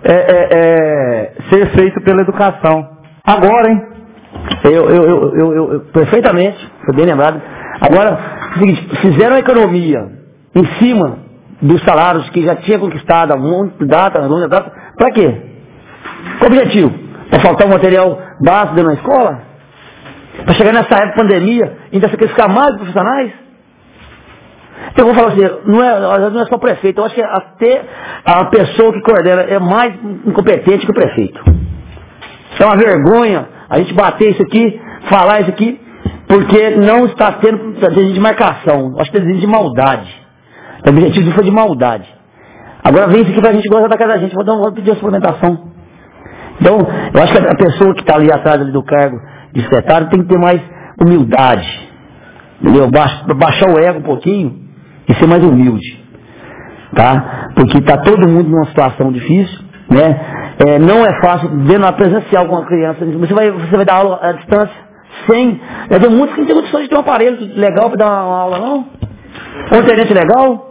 ser feito pela educação. Agora, hein? Eu perfeitamente, foi bem lembrado. Agora, é o seguinte, fizeram a economia em cima dos salários que já tinha conquistado há longa data, para quê? Qual o objetivo? Para faltar um material básico dentro da escola? Para chegar nessa época de pandemia, ainda você quer ficar mais profissionais? Então eu vou falar assim, não é só o prefeito, eu acho que até a pessoa que coordena é mais incompetente que o prefeito. É uma vergonha a gente bater isso aqui, falar isso aqui, porque não está tendo de marcação, acho que tem de maldade. O objetivo foi de maldade. Agora vem isso aqui para a gente gostar da casa da gente, vou pedir a suplementação. Então, eu acho que a pessoa que está ali atrás ali do cargo de secretário tem que ter mais humildade. Entendeu? Baixar o ego um pouquinho e ser mais humilde. Tá? Porque está todo mundo numa situação difícil, né? Não é fácil ver na presencial com uma criança. Você vai dar aula à distância sem. Tem muitos que não tem condições de ter um aparelho legal para dar uma aula, não? Uma internet legal.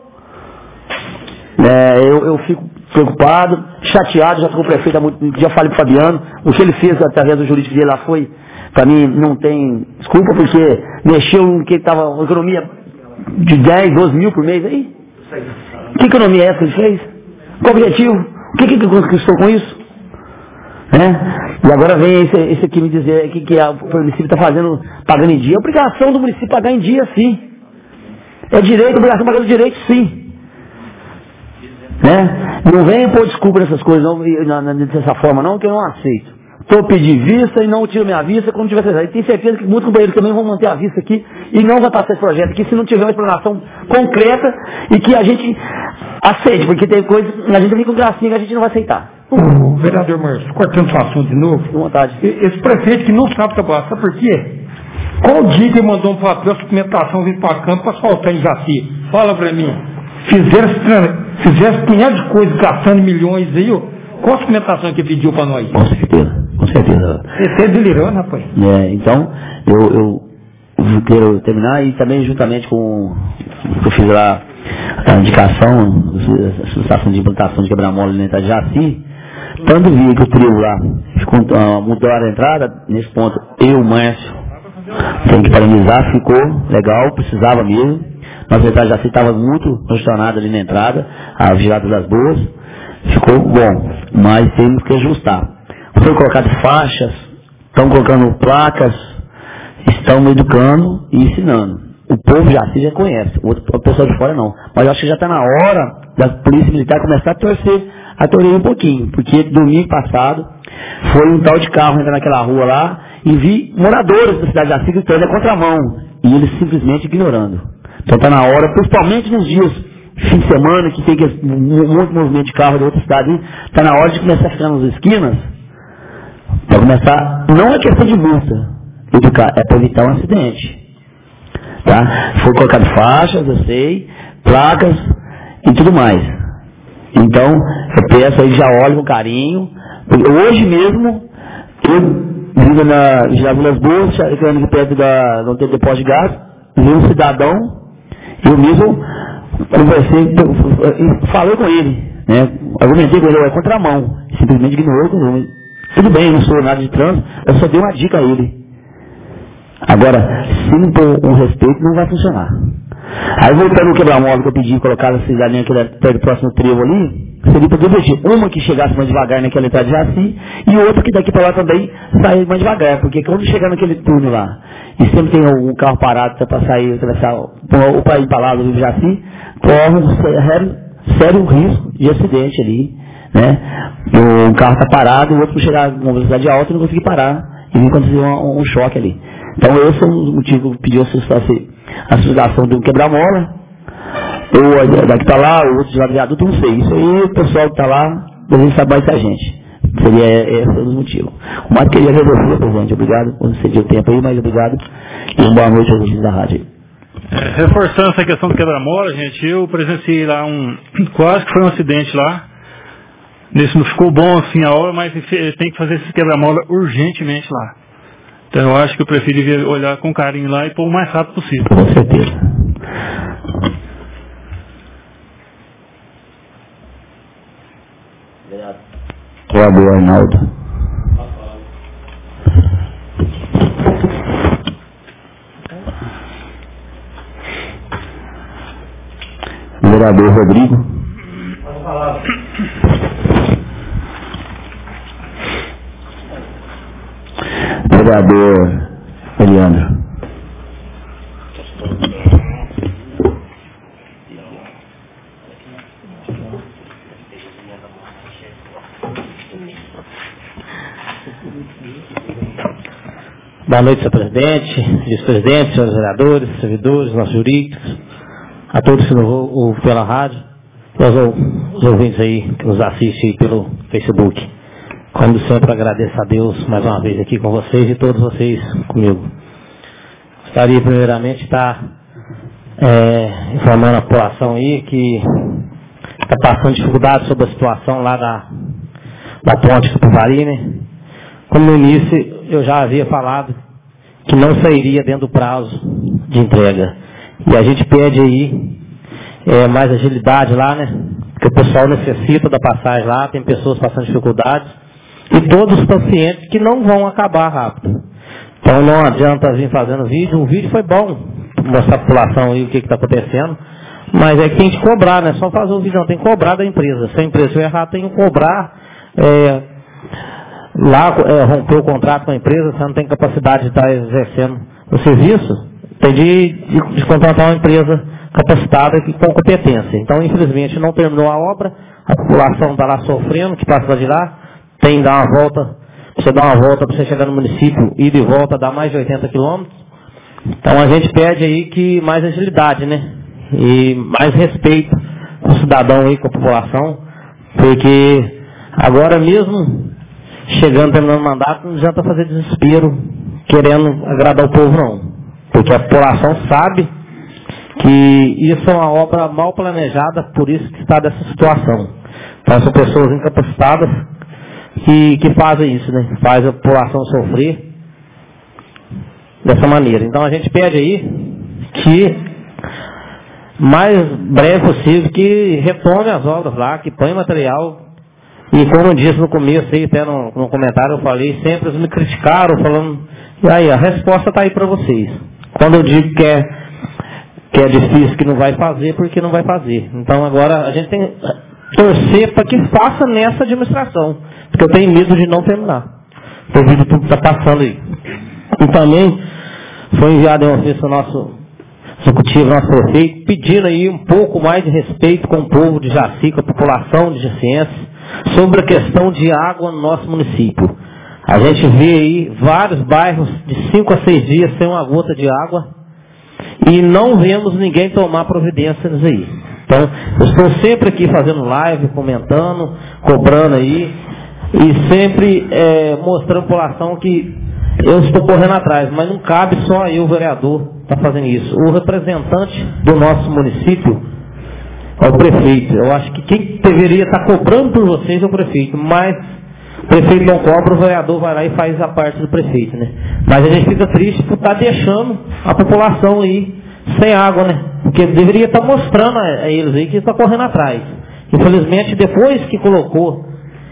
Eu fico preocupado, chateado, já com o prefeito há muito, já falei para o Fabiano, o que ele fez através do jurídico dele lá foi, para mim, não tem desculpa, porque mexeu no que estava, uma economia de 10, 12 mil por mês aí. Que economia é essa que ele fez? Qual o objetivo? O que ele conquistou com isso? E agora vem esse aqui me dizer que o município está fazendo, pagando em dia. É obrigação do município pagar em dia, sim. É direito, obrigação pagando direito, sim. Não venha pôr desculpa nessas coisas, não, dessa forma não, que eu não aceito. Estou pedindo vista e não tiro minha vista quando tiver certeza. E tenho certeza que muitos companheiros também vão manter a vista aqui e não vai passar esse projeto aqui se não tiver uma explanação concreta e que a gente aceite, porque tem coisas, a gente vem com gracinha que a gente não vai aceitar. Vereador Márcio, cortando o assunto de novo. Com vontade. Esse prefeito que não sabe trabalhar, sabe por quê? Qual dia que ele mandou um papel de suplementação vir para campo para asfaltar em Jaci? Fala para mim. Fizesse punhado de coisa, gastando milhões aí, ó. Qual a suplementação que ele pediu para nós? Com certeza. Você está delirando, rapaz. Então, eu quero terminar e também juntamente com eu fiz lá a indicação, a solicitação de implantação de quebra-mola na entrada de Jaci, quando vi que o trio lá mudou a entrada, nesse ponto eu, o Márcio, tem que parabenizar, ficou legal, precisava mesmo, mas a entrada de Jaci estava muito congestionada ali na entrada, a vigilada das boas, ficou bom, mas temos que ajustar. Foram colocadas faixas, estão colocando placas, estão educando e ensinando. O povo já conhece, o pessoal de fora não. Mas eu acho que já está na hora da polícia militar começar a torcer um pouquinho. Porque domingo passado foi um tal de carro entrar naquela rua lá e vi moradores da cidade de Jaci gritando a contramão. E eles simplesmente ignorando. Então está na hora, principalmente nos dias, fim de semana, que tem muito movimento de carro de outra cidade, está na hora de começar a ficar nas esquinas, para começar, não é questão de multa, educar, é para evitar um acidente. Tá? Foi colocado faixas, eu sei, placas e tudo mais. Então, eu peço aí, já olho com carinho. Hoje mesmo, eu vindo na Vilas Boas, chegando aqui perto do depósito de gás, vi um cidadão, eu mesmo conversei, falei com ele, né? Argumentei com ele, é contramão, simplesmente ignorou. Tudo bem, eu não sou nada de trânsito, eu só dei uma dica a ele. Agora, se não for um respeito, não vai funcionar. Aí voltando ao quebra-mola que eu pedi, colocar essas galinhas perto do próximo trevo ali, seria para divertir. Uma que chegasse mais devagar naquela entrada de Jaci, e outra que daqui para lá também sair mais devagar, porque quando chegar naquele túnel lá, e sempre tem um carro parado para sair, atravessar o país para lá do Jaci, corre um sério risco de acidente ali, né? O carro está parado, o outro chegar numa velocidade alta e não conseguir parar, e vai acontecer um choque ali. Então esse é o motivo que eu pedi a sustentação do quebra-mola, ou daqui para lá, o outro de lá do viaduto, não sei. Isso aí o pessoal que está lá deve saber mais que a gente. Seria esse o motivo. O mais queria agradecer, presidente. Obrigado por ceder o tempo aí, mas obrigado. E uma boa noite aos ouvintes da rádio. Reforçando essa questão do quebra-mola, gente, eu presenciei lá quase que foi um acidente lá. Nesse não ficou bom assim a hora, mas tem que fazer esse quebra-mola urgentemente lá. Então eu acho que eu prefiro devia olhar com carinho lá e pôr o mais rápido possível. Com certeza. Vereador Arnaldo. Vereador Rodrigo. Pode falar. Vereador Eliandro. Boa noite, senhor presidente, vice-presidente, senhores vereadores, servidores, nossos jurídicos, a todos que nos ouvem pela rádio, os ouvintes aí que nos assistem pelo Facebook. Como sempre, agradeço a Deus mais uma vez aqui com vocês e todos vocês comigo. Gostaria primeiramente de estar informando a população aí que está passando dificuldade sobre a situação lá da ponte Capivari, né? Como no início eu já havia falado que não sairia dentro do prazo de entrega. E a gente pede aí mais agilidade lá, né? Porque o pessoal necessita da passagem lá, tem pessoas passando dificuldades. E todos os pacientes que não vão acabar rápido. Então não adianta vir fazendo vídeo. O vídeo foi bom, mostrar a população aí o que está acontecendo. Mas é que tem que cobrar, não é só fazer o vídeo, não. Tem que cobrar da empresa. Se a empresa errar, tem que cobrar. Romper o contrato com a empresa, você não tem capacidade de estar exercendo o serviço, tem de contratar uma empresa capacitada e com competência. Então, infelizmente, não terminou a obra, a população está lá sofrendo, que passa de lá, tem que dar uma volta, você dá uma volta para você chegar no município, ir e volta, dá mais de 80 quilômetros. Então, a gente pede aí que mais agilidade, né? E mais respeito com o cidadão aí, com a população, porque agora mesmo chegando, terminando o mandato, não adianta fazer desespero, querendo agradar o povo, não. Porque a população sabe que isso é uma obra mal planejada, por isso que está dessa situação. Então, são pessoas incapacitadas que fazem isso, né? Faz a população sofrer dessa maneira. Então, a gente pede aí que, mais breve possível, que retome as obras lá, que põe material. E como eu disse no começo, aí, até no comentário eu falei, sempre eles me criticaram, falando, e aí, a resposta está aí para vocês. Quando eu digo que é difícil, que não vai fazer, porque não vai fazer. Então agora a gente tem que torcer para que faça nessa administração, porque eu tenho medo de não terminar, devido a tudo que está passando aí. E também foi enviado em ofício ao nosso executivo, nosso prefeito, pedindo aí um pouco mais de respeito com o povo de Jaci, com a população de Jaciense, sobre a questão de água no nosso município. A gente vê aí vários bairros de 5 a 6 dias sem uma gota de água e não vemos ninguém tomar providências aí. Então, eu estou sempre aqui fazendo live, comentando, cobrando aí e sempre mostrando à população que eu estou correndo atrás, mas não cabe só eu, vereador, estar fazendo isso. O representante do nosso município é o prefeito. Eu acho que quem deveria estar cobrando por vocês é o prefeito, mas o prefeito não cobra, o vereador vai lá e faz a parte do prefeito, né? Mas a gente fica triste por estar deixando a população aí sem água, né? Porque deveria estar mostrando a eles aí que está correndo atrás. Infelizmente, depois que colocou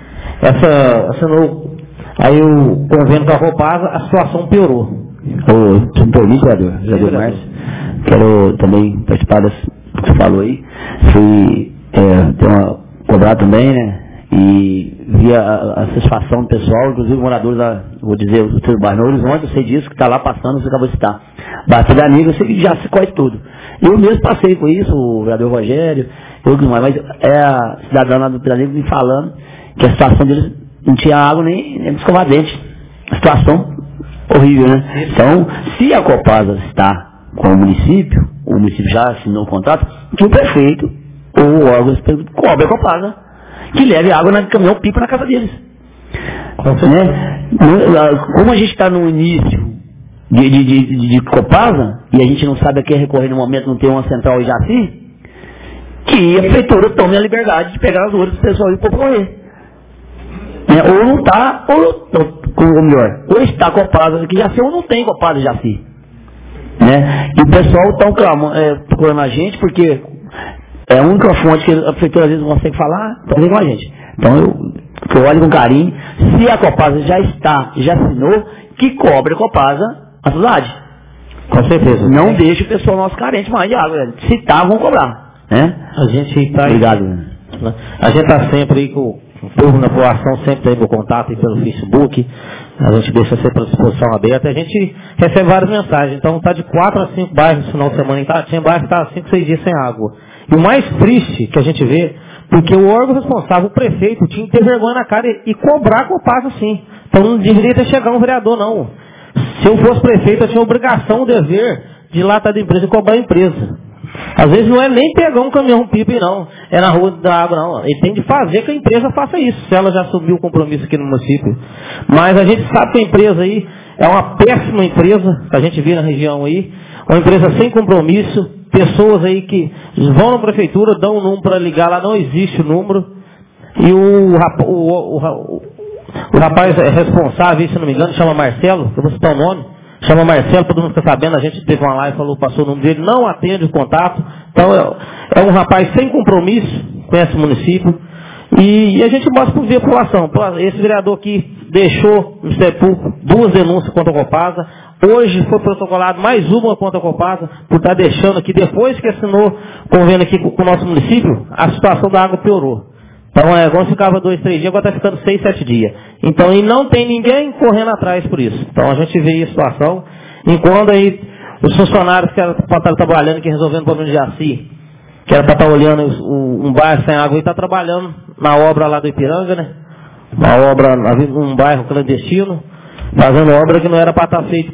aí o convênio com a Copasa, a situação piorou. Se me permite, vereador Márcio, quero também participar do que você falou aí. Fui cobrar também, né? E vi a satisfação do pessoal, inclusive moradores da, vou dizer, do seu bairro, no Horizonte, eu sei disso, que está lá passando, você acabou de citar. Batida amiga, eu sei que já se conhece tudo. Eu mesmo passei com isso, o vereador Rogério, mas a cidadã lá do Piraneiro me falando que a situação deles não tinha água nem para escovar dente. A situação horrível, né? Então, se a Copasa está com o município já assinou o contrato, que o prefeito ou o órgão cobre a Copasa, que leve água no caminhão-pipa na casa deles. Né? Como a gente está no início de Copasa, e a gente não sabe a quem recorrer no momento, não tem uma central em Jaci, que a prefeitura tome a liberdade de pegar as outras pessoas e percorrer. Né? Ou não está, ou melhor, ou está Copasa que Jaci, ou não tem Copasa em Jaci. Né? E o pessoal está procurando a gente, porque é a única fonte que a prefeitura às vezes não consegue falar, fazer com a gente. Então eu olho com carinho, se a Copasa já assinou, que cobre a Copasa a cidade. Com certeza. Não deixe o pessoal nosso carente mais de água. Se tá, vão cobrar. Né? A gente está Obrigado. A gente está sempre aí com o povo na população, sempre tem o contato aí pelo Facebook. A gente deixa sempre a disposição aberta. A gente recebe várias mensagens. Então está de 4 a 5 bairros no final de semana. Tinha bairro que está 5, 6 dias sem água. E o mais triste que a gente vê, porque o órgão responsável, o prefeito, tinha que ter vergonha na cara e cobrar a Copasa sim. Então não deveria ter chegado um vereador, não. Se eu fosse prefeito, eu tinha obrigação, o dever de ir lá estar da empresa e cobrar a empresa. Às vezes não é nem pegar um caminhão-pipa, não. É na rua da água, não. Ele tem de fazer que a empresa faça isso, se ela já assumiu o compromisso aqui no município. Mas a gente sabe que a empresa aí é uma péssima empresa, que a gente vê na região aí, uma empresa sem compromisso, pessoas aí que vão na prefeitura, dão um número para ligar, lá não existe o número, e o rapaz é responsável, se não me engano, chama Marcelo, eu vou citar o nome, chama Marcelo, todo mundo fica sabendo, a gente teve uma live, passou o número dele, não atende o contato, então é um rapaz sem compromisso, conhece o município, e a gente mostra para ver a população. Esse vereador aqui deixou no Ministério Público 2 denúncias contra a Copasa, hoje foi protocolado mais uma contra a Copasa, por estar deixando aqui, depois que assinou convênio aqui com o nosso município, a situação da água piorou. Então, quando ficava 2, 3 dias, agora está ficando 6, 7 dias. Então, e não tem ninguém correndo atrás por isso. Então, a gente vê a situação, enquanto aí os funcionários que eram para estar trabalhando aqui, resolvendo o problema de Jaci, que era para estar olhando um bairro sem água, e está trabalhando na obra lá do Ipiranga, né? Uma obra, um bairro clandestino, fazendo obra que não era para estar feita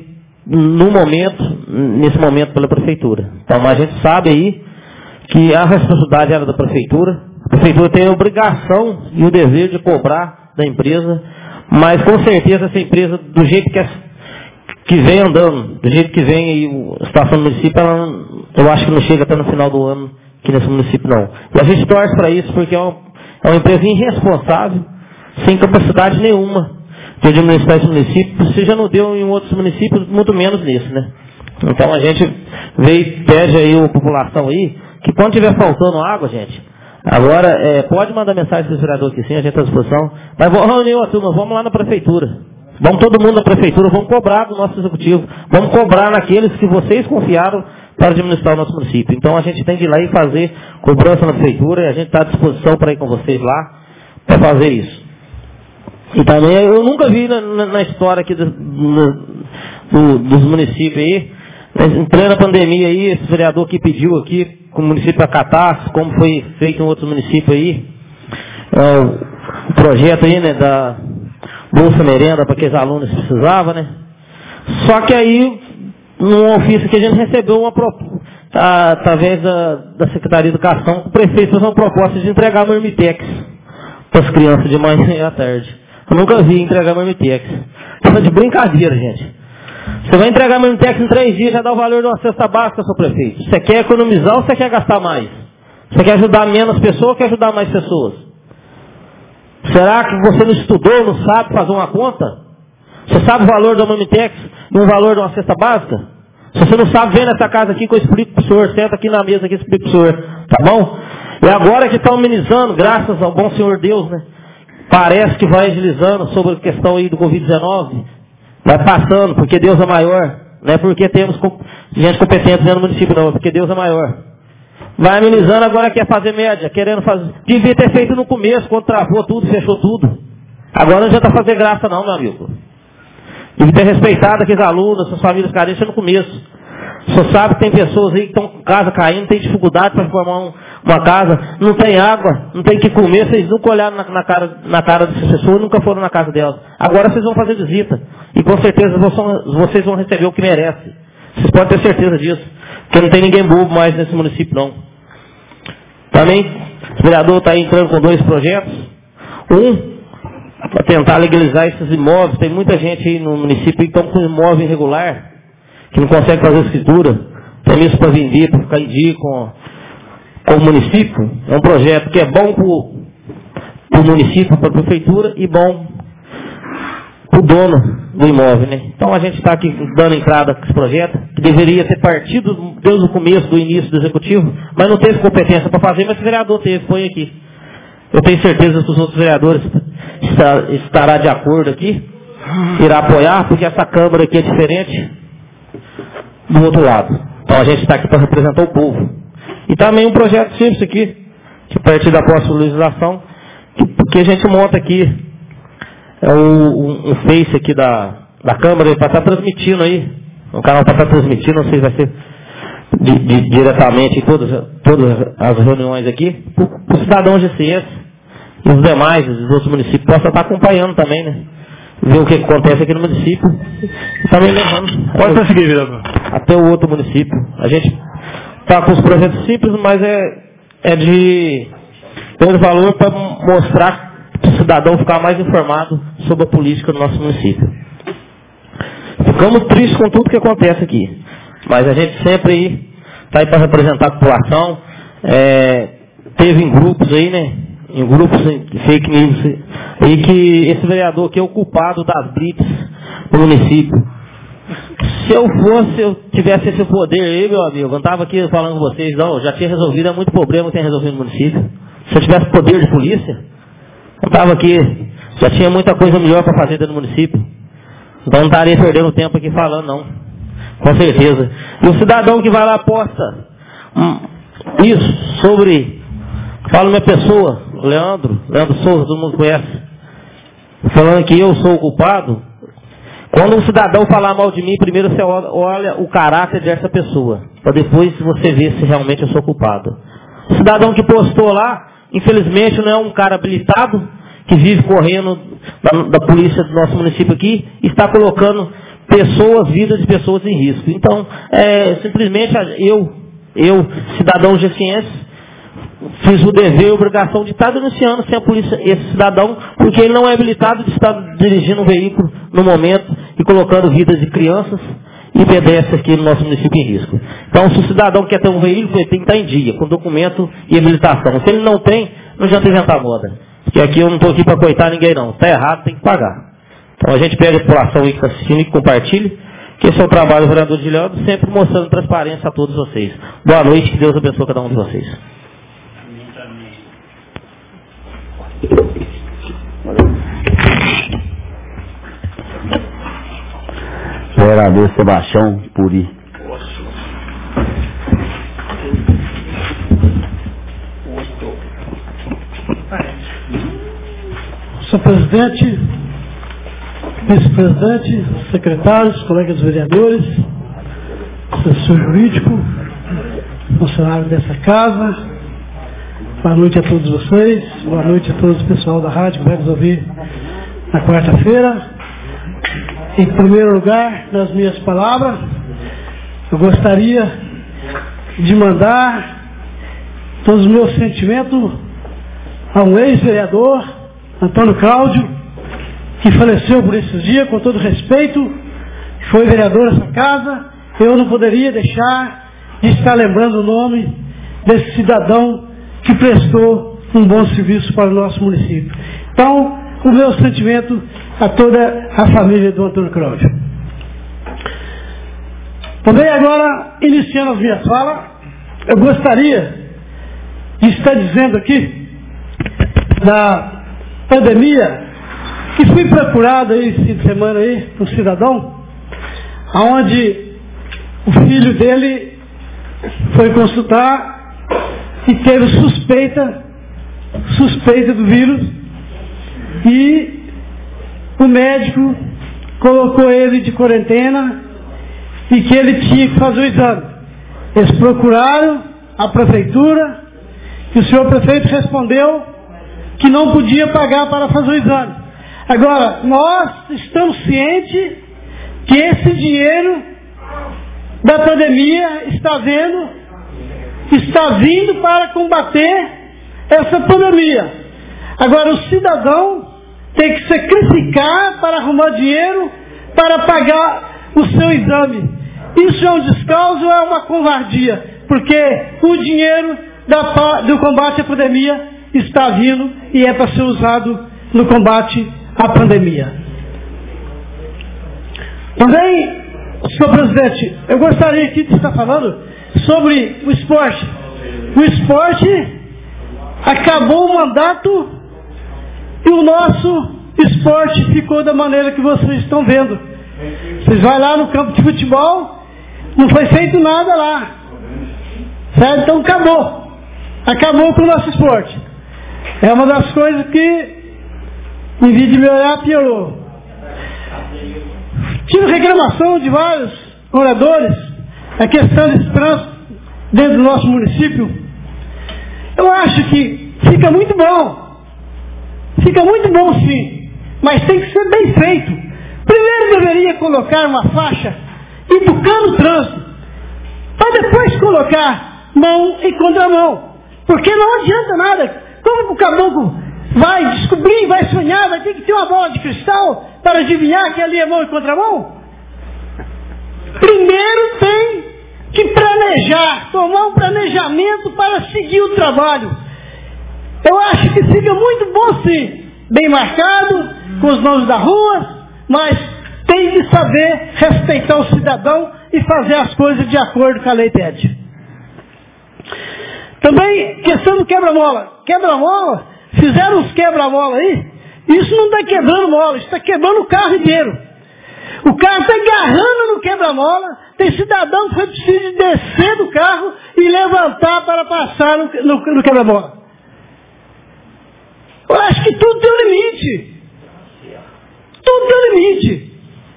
nesse momento pela prefeitura. Então, mas a gente sabe aí que a responsabilidade era da prefeitura. A prefeitura tem a obrigação e o dever de cobrar da empresa, mas com certeza essa empresa, do jeito que vem andando, do jeito que vem aí a situação do município, eu acho que não chega até no final do ano aqui nesse município, não. E a gente torce para isso, porque é uma empresa irresponsável, sem capacidade nenhuma de administrar esse município. Você já não deu em outros municípios, muito menos nesse, né? Então a gente veio e pede aí a população aí, que quando estiver faltando água, gente, agora pode mandar mensagem para o vereador aqui sim, a gente está à disposição, mas vamos reunir a turma, vamos lá na prefeitura. Vamos todo mundo na prefeitura, vamos cobrar do nosso executivo, vamos cobrar naqueles que vocês confiaram para administrar o nosso município. Então a gente tem de ir lá e fazer cobrança na prefeitura, e a gente está à disposição para ir com vocês lá, para fazer isso. E também eu nunca vi na história aqui dos municípios aí, em plena pandemia aí, esse vereador que pediu aqui, com o município acatasse, como foi feito em outros municípios aí, o projeto aí, né, da Bolsa Merenda para aqueles alunos que precisavam, né? Só que aí, num ofício que a gente recebeu uma proposta, através da Secretaria de Educação, o prefeito fez uma proposta de entregar marmitex para as crianças de manhã e à tarde. Eu nunca vi entregar marmitex. Isso é de brincadeira, gente. Você vai entregar marmitex em 3 dias, já dá o valor de uma cesta básica, seu prefeito. Você quer economizar ou você quer gastar mais? Você quer ajudar menos pessoas ou quer ajudar mais pessoas? Será que você não estudou, não sabe fazer uma conta? Você sabe o valor da marmitex e o valor de uma cesta básica? Se você não sabe, vem nessa casa aqui que eu explico para o senhor, senta aqui na mesa que eu explico para o senhor, tá bom? E agora que está amenizando, graças ao bom Senhor Deus, né? Parece que vai agilizando sobre a questão aí do Covid-19, vai passando, porque Deus é maior, não é porque temos gente competente dentro do município não, é porque Deus é maior. Vai amenizando, agora quer fazer média, querendo fazer, devia ter feito no começo, quando travou tudo, fechou tudo. Agora não adianta fazer graça não, meu amigo. Devia ter respeitado aqueles alunos, suas famílias carentes no começo. Só sabe que tem pessoas aí que estão com casa caindo, tem dificuldade para formar uma casa, não tem água, não tem o que comer, vocês nunca olharam na cara dessas pessoas, nunca foram na casa delas. Agora vocês vão fazer visita. E com certeza vocês vão receber o que merecem. Vocês podem ter certeza disso. Porque não tem ninguém bobo mais nesse município não. Também, o vereador está entrando com 2 projetos. Para tentar legalizar esses imóveis. Tem muita gente aí no município que estão com imóvel irregular, que não consegue fazer escritura, tem isso para vender, para ficar em dia com o município. É um projeto que é bom para o município, para a prefeitura e bom para o dono do imóvel, né? Então a gente está aqui dando entrada com esse projeto, que deveria ter partido desde o começo, do início do executivo, mas não teve competência para fazer, mas o vereador teve, põe aqui. Eu tenho certeza que os outros vereadores estará de acordo aqui, irá apoiar, porque essa Câmara aqui é diferente do outro lado. Então a gente está aqui para representar o povo. E também um projeto simples aqui, que a partir da próxima legislação, que a gente monta aqui, é um Face aqui da Câmara, para estar transmitindo aí, um canal para estar transmitindo, não sei se vai ser diretamente em todas as reuniões aqui, para o cidadão GCS e os demais, os outros municípios, possam estar acompanhando também, né? Ver o que acontece aqui no município e também levando Pode prosseguir, vereador. Até o outro município. A gente está com os projetos simples, mas é de grande valor para mostrar para o cidadão ficar mais informado sobre a política do nosso município. Ficamos tristes com tudo que acontece aqui, mas a gente sempre está aí para representar a população. Teve em grupos aí, né? Em grupos fake news, e que esse vereador aqui é o culpado das blitz no município. Se eu tivesse esse poder aí, meu amigo, eu não estava aqui falando com vocês, não, eu já tinha resolvido, é muito problema que tem resolvido no município. Se eu tivesse poder de polícia, eu estava aqui, já tinha muita coisa melhor para fazer dentro do município. Então não estaria perdendo tempo aqui falando, não. Com certeza. E o cidadão que vai lá aposta isso sobre, fala minha pessoa, Leandro Souza, todo mundo conhece, falando que eu sou o culpado. Quando um cidadão falar mal de mim, primeiro você olha o caráter dessa pessoa, para depois você ver se realmente eu sou culpado. O cidadão que postou lá, infelizmente não é um cara habilitado, que vive correndo da polícia do nosso município aqui, e está colocando vidas de pessoas em risco. Então, simplesmente eu, cidadão gessense, fiz o dever e a obrigação de estar denunciando sem a polícia esse cidadão, porque ele não é habilitado de estar dirigindo um veículo no momento e colocando vidas de crianças e pedestres aqui no nosso município em risco. Então, se o cidadão quer ter um veículo, ele tem que estar em dia, com documento e habilitação. Se ele não tem, não adianta inventar moda. Porque aqui eu não estou aqui para coitar ninguém não. Está errado, tem que pagar. Então a gente pega a população aí que está assistindo e compartilhe, que esse é o trabalho do vereador de Leandro, sempre mostrando transparência a todos vocês. Boa noite, que Deus abençoe cada um de vocês. Vereador Sebastião Puri. Senhor presidente, vice-presidente, secretários, colegas vereadores, assessor jurídico, funcionário dessa casa, boa noite a todos vocês, boa noite a todos o pessoal da rádio que vai nos ouvir na quarta-feira. Em primeiro lugar, nas minhas palavras, eu gostaria de mandar todos os meus sentimentos a um ex-vereador, Antônio Cláudio, que faleceu por esses dias, com todo respeito, foi vereador dessa casa. Eu não poderia deixar de estar lembrando o nome desse cidadão que prestou um bom serviço para o nosso município. Então, o meu sentimento a toda a família do Antônio Cláudio. Também agora, iniciando as minhas falas, eu gostaria de estar dizendo aqui da pandemia, que fui procurado aí esse fim de semana aí, por um cidadão, onde o filho dele foi consultar e teve suspeita do vírus, e o médico colocou ele de quarentena e que ele tinha que fazer o exame. Eles procuraram a prefeitura e o senhor prefeito respondeu que não podia pagar para fazer o exame. Agora, nós estamos cientes que esse dinheiro da pandemia está vindo para combater essa pandemia. Agora, o cidadão tem que sacrificar para arrumar dinheiro para pagar o seu exame. Isso é um descaso, é uma covardia, porque o dinheiro do combate à pandemia está vindo e é para ser usado no combate à pandemia. Também, senhor presidente, eu gostaria aqui de estar falando sobre o esporte. O esporte acabou o mandato e o nosso esporte ficou da maneira que vocês estão vendo. Vocês vão lá no campo de futebol, não foi feito nada lá. Certo? Então acabou com o nosso esporte. É uma das coisas que, em vez de melhorar, piorou. Tive reclamação de vários moradores, a questão desse trânsito dentro do nosso município. Eu acho que fica muito bom sim, mas tem que ser bem feito. Primeiro deveria colocar uma faixa educando o trânsito, para depois colocar mão e contramão, porque não adianta nada. Como o caboclo vai descobrir, vai sonhar, vai ter que ter uma bola de cristal para adivinhar que ali é mão e contramão? Primeiro tem que planejar, tomar um planejamento para seguir o trabalho. Eu acho que fica muito bom sim, bem marcado, com os nomes da rua, mas tem de saber respeitar o cidadão e fazer as coisas de acordo com a lei pede. Também, questão do quebra-mola. Quebra-mola, fizeram uns quebra-mola aí, isso não está quebrando mola, isso está quebrando o carro inteiro. O carro está agarrando no quebra-mola, tem cidadão que foi preciso descer do carro e levantar para passar no quebra-mola. Eu acho que tudo tem um limite. Tudo tem um limite.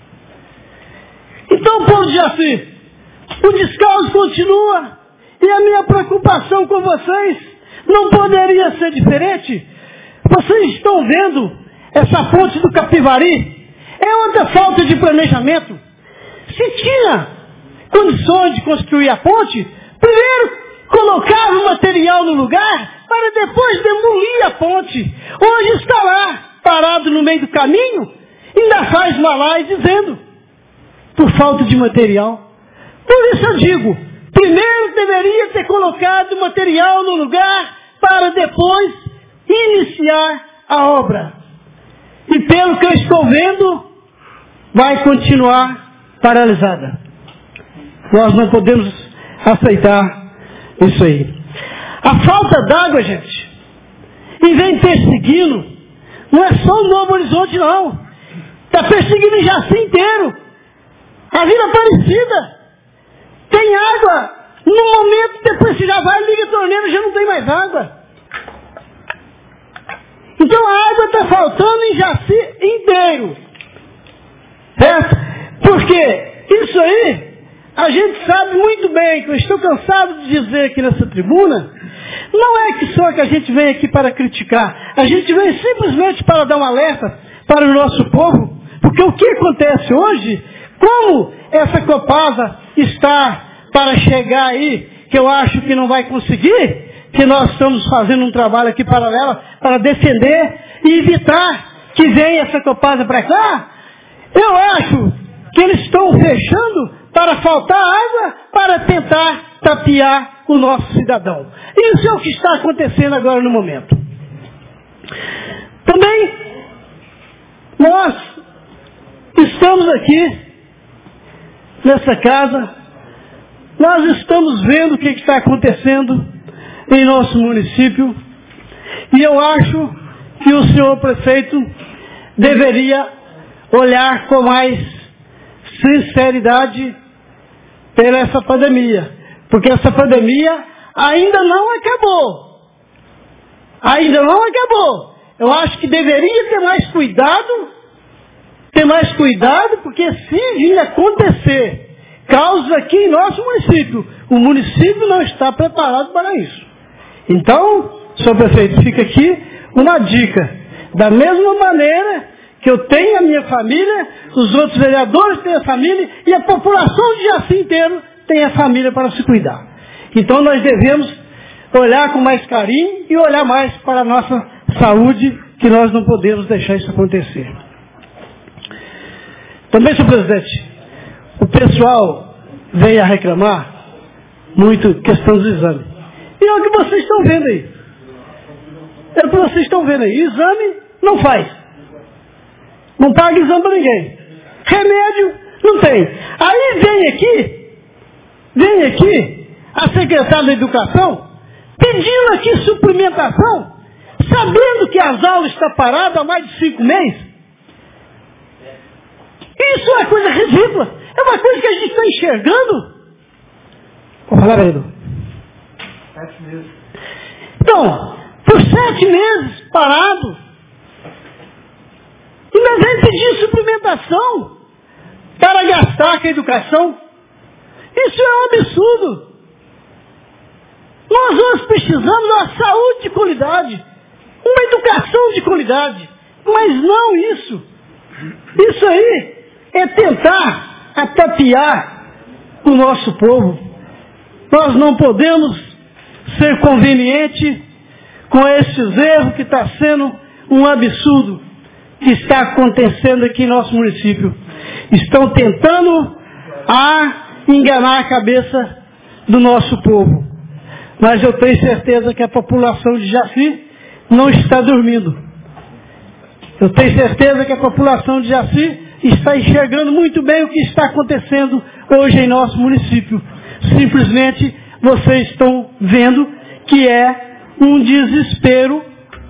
Então, povo de Jaci, o descaso continua e a minha preocupação com vocês não poderia ser diferente. Vocês estão vendo essa ponte do Capivari? É outra falta de planejamento. Se tinha condições de construir a ponte, primeiro colocava o material no lugar para depois demolir a ponte. Hoje está lá, parado no meio do caminho, ainda faz malai dizendo, por falta de material. Por isso eu digo, primeiro deveria ter colocado o material no lugar para depois iniciar a obra. E pelo que eu estou vendo, vai continuar paralisada. Nós não podemos aceitar isso aí. A falta d'água, gente, e vem perseguindo, não é só o Novo Horizonte não, está perseguindo o Jaci inteiro. A Vila Aparecida tem água, no momento depois você já vai, liga a torneira, já não tem mais água. Então a água está faltando em Jaci inteiro. Certo? Porque isso aí, a gente sabe muito bem, que eu estou cansado de dizer aqui nessa tribuna, não é que só que a gente vem aqui para criticar, a gente vem simplesmente para dar um alerta para o nosso povo, porque o que acontece hoje, como essa Copasa está para chegar aí, que eu acho que não vai conseguir, que nós estamos fazendo um trabalho aqui paralelo para defender e evitar que venha essa Copasa para cá, eu acho que eles estão fechando para faltar água para tentar tapear o nosso cidadão. Isso é o que está acontecendo agora no momento. Também, nós estamos aqui, nessa casa, nós estamos vendo o que está acontecendo em nosso município e eu acho que o senhor prefeito deveria olhar com mais sinceridade pela essa pandemia, porque essa pandemia ainda não acabou. Ainda não acabou. Eu acho que deveria ter mais cuidado, porque se vir acontecer causas aqui em nosso município, o município não está preparado para isso. Então, senhor prefeito, fica aqui uma dica. Da mesma maneira que eu tenho a minha família, os outros vereadores têm a família e a população de Jaci inteiro tem a família para se cuidar. Então nós devemos olhar com mais carinho e olhar mais para a nossa saúde, que nós não podemos deixar isso acontecer. Também, senhor presidente, o pessoal veio a reclamar muito questão dos exames. E é o que vocês estão vendo aí. É o que vocês estão vendo aí. Exame não faz. Não paga exame para ninguém. Remédio não tem. Aí vem aqui a secretária da Educação pedindo aqui suplementação, sabendo que as aulas estão paradas há mais de 5 meses. Isso é uma coisa ridícula. É uma coisa que a gente está enxergando. Vou falar aí, 7 meses. Então, por 7 meses parado. E nós vamos pedir suplementação para gastar com a educação. Isso é um absurdo. Nós precisamos de uma saúde de qualidade, uma educação de qualidade, mas não isso. Isso aí é tentar atapiar o nosso povo. Nós não podemos ser conveniente com esses erros que está sendo um absurdo que está acontecendo aqui em nosso município. Estão tentando enganar a cabeça do nosso povo. Mas eu tenho certeza que a população de Jaci não está dormindo. Eu tenho certeza que a população de Jaci está enxergando muito bem o que está acontecendo hoje em nosso município. Simplesmente vocês estão vendo que é um desespero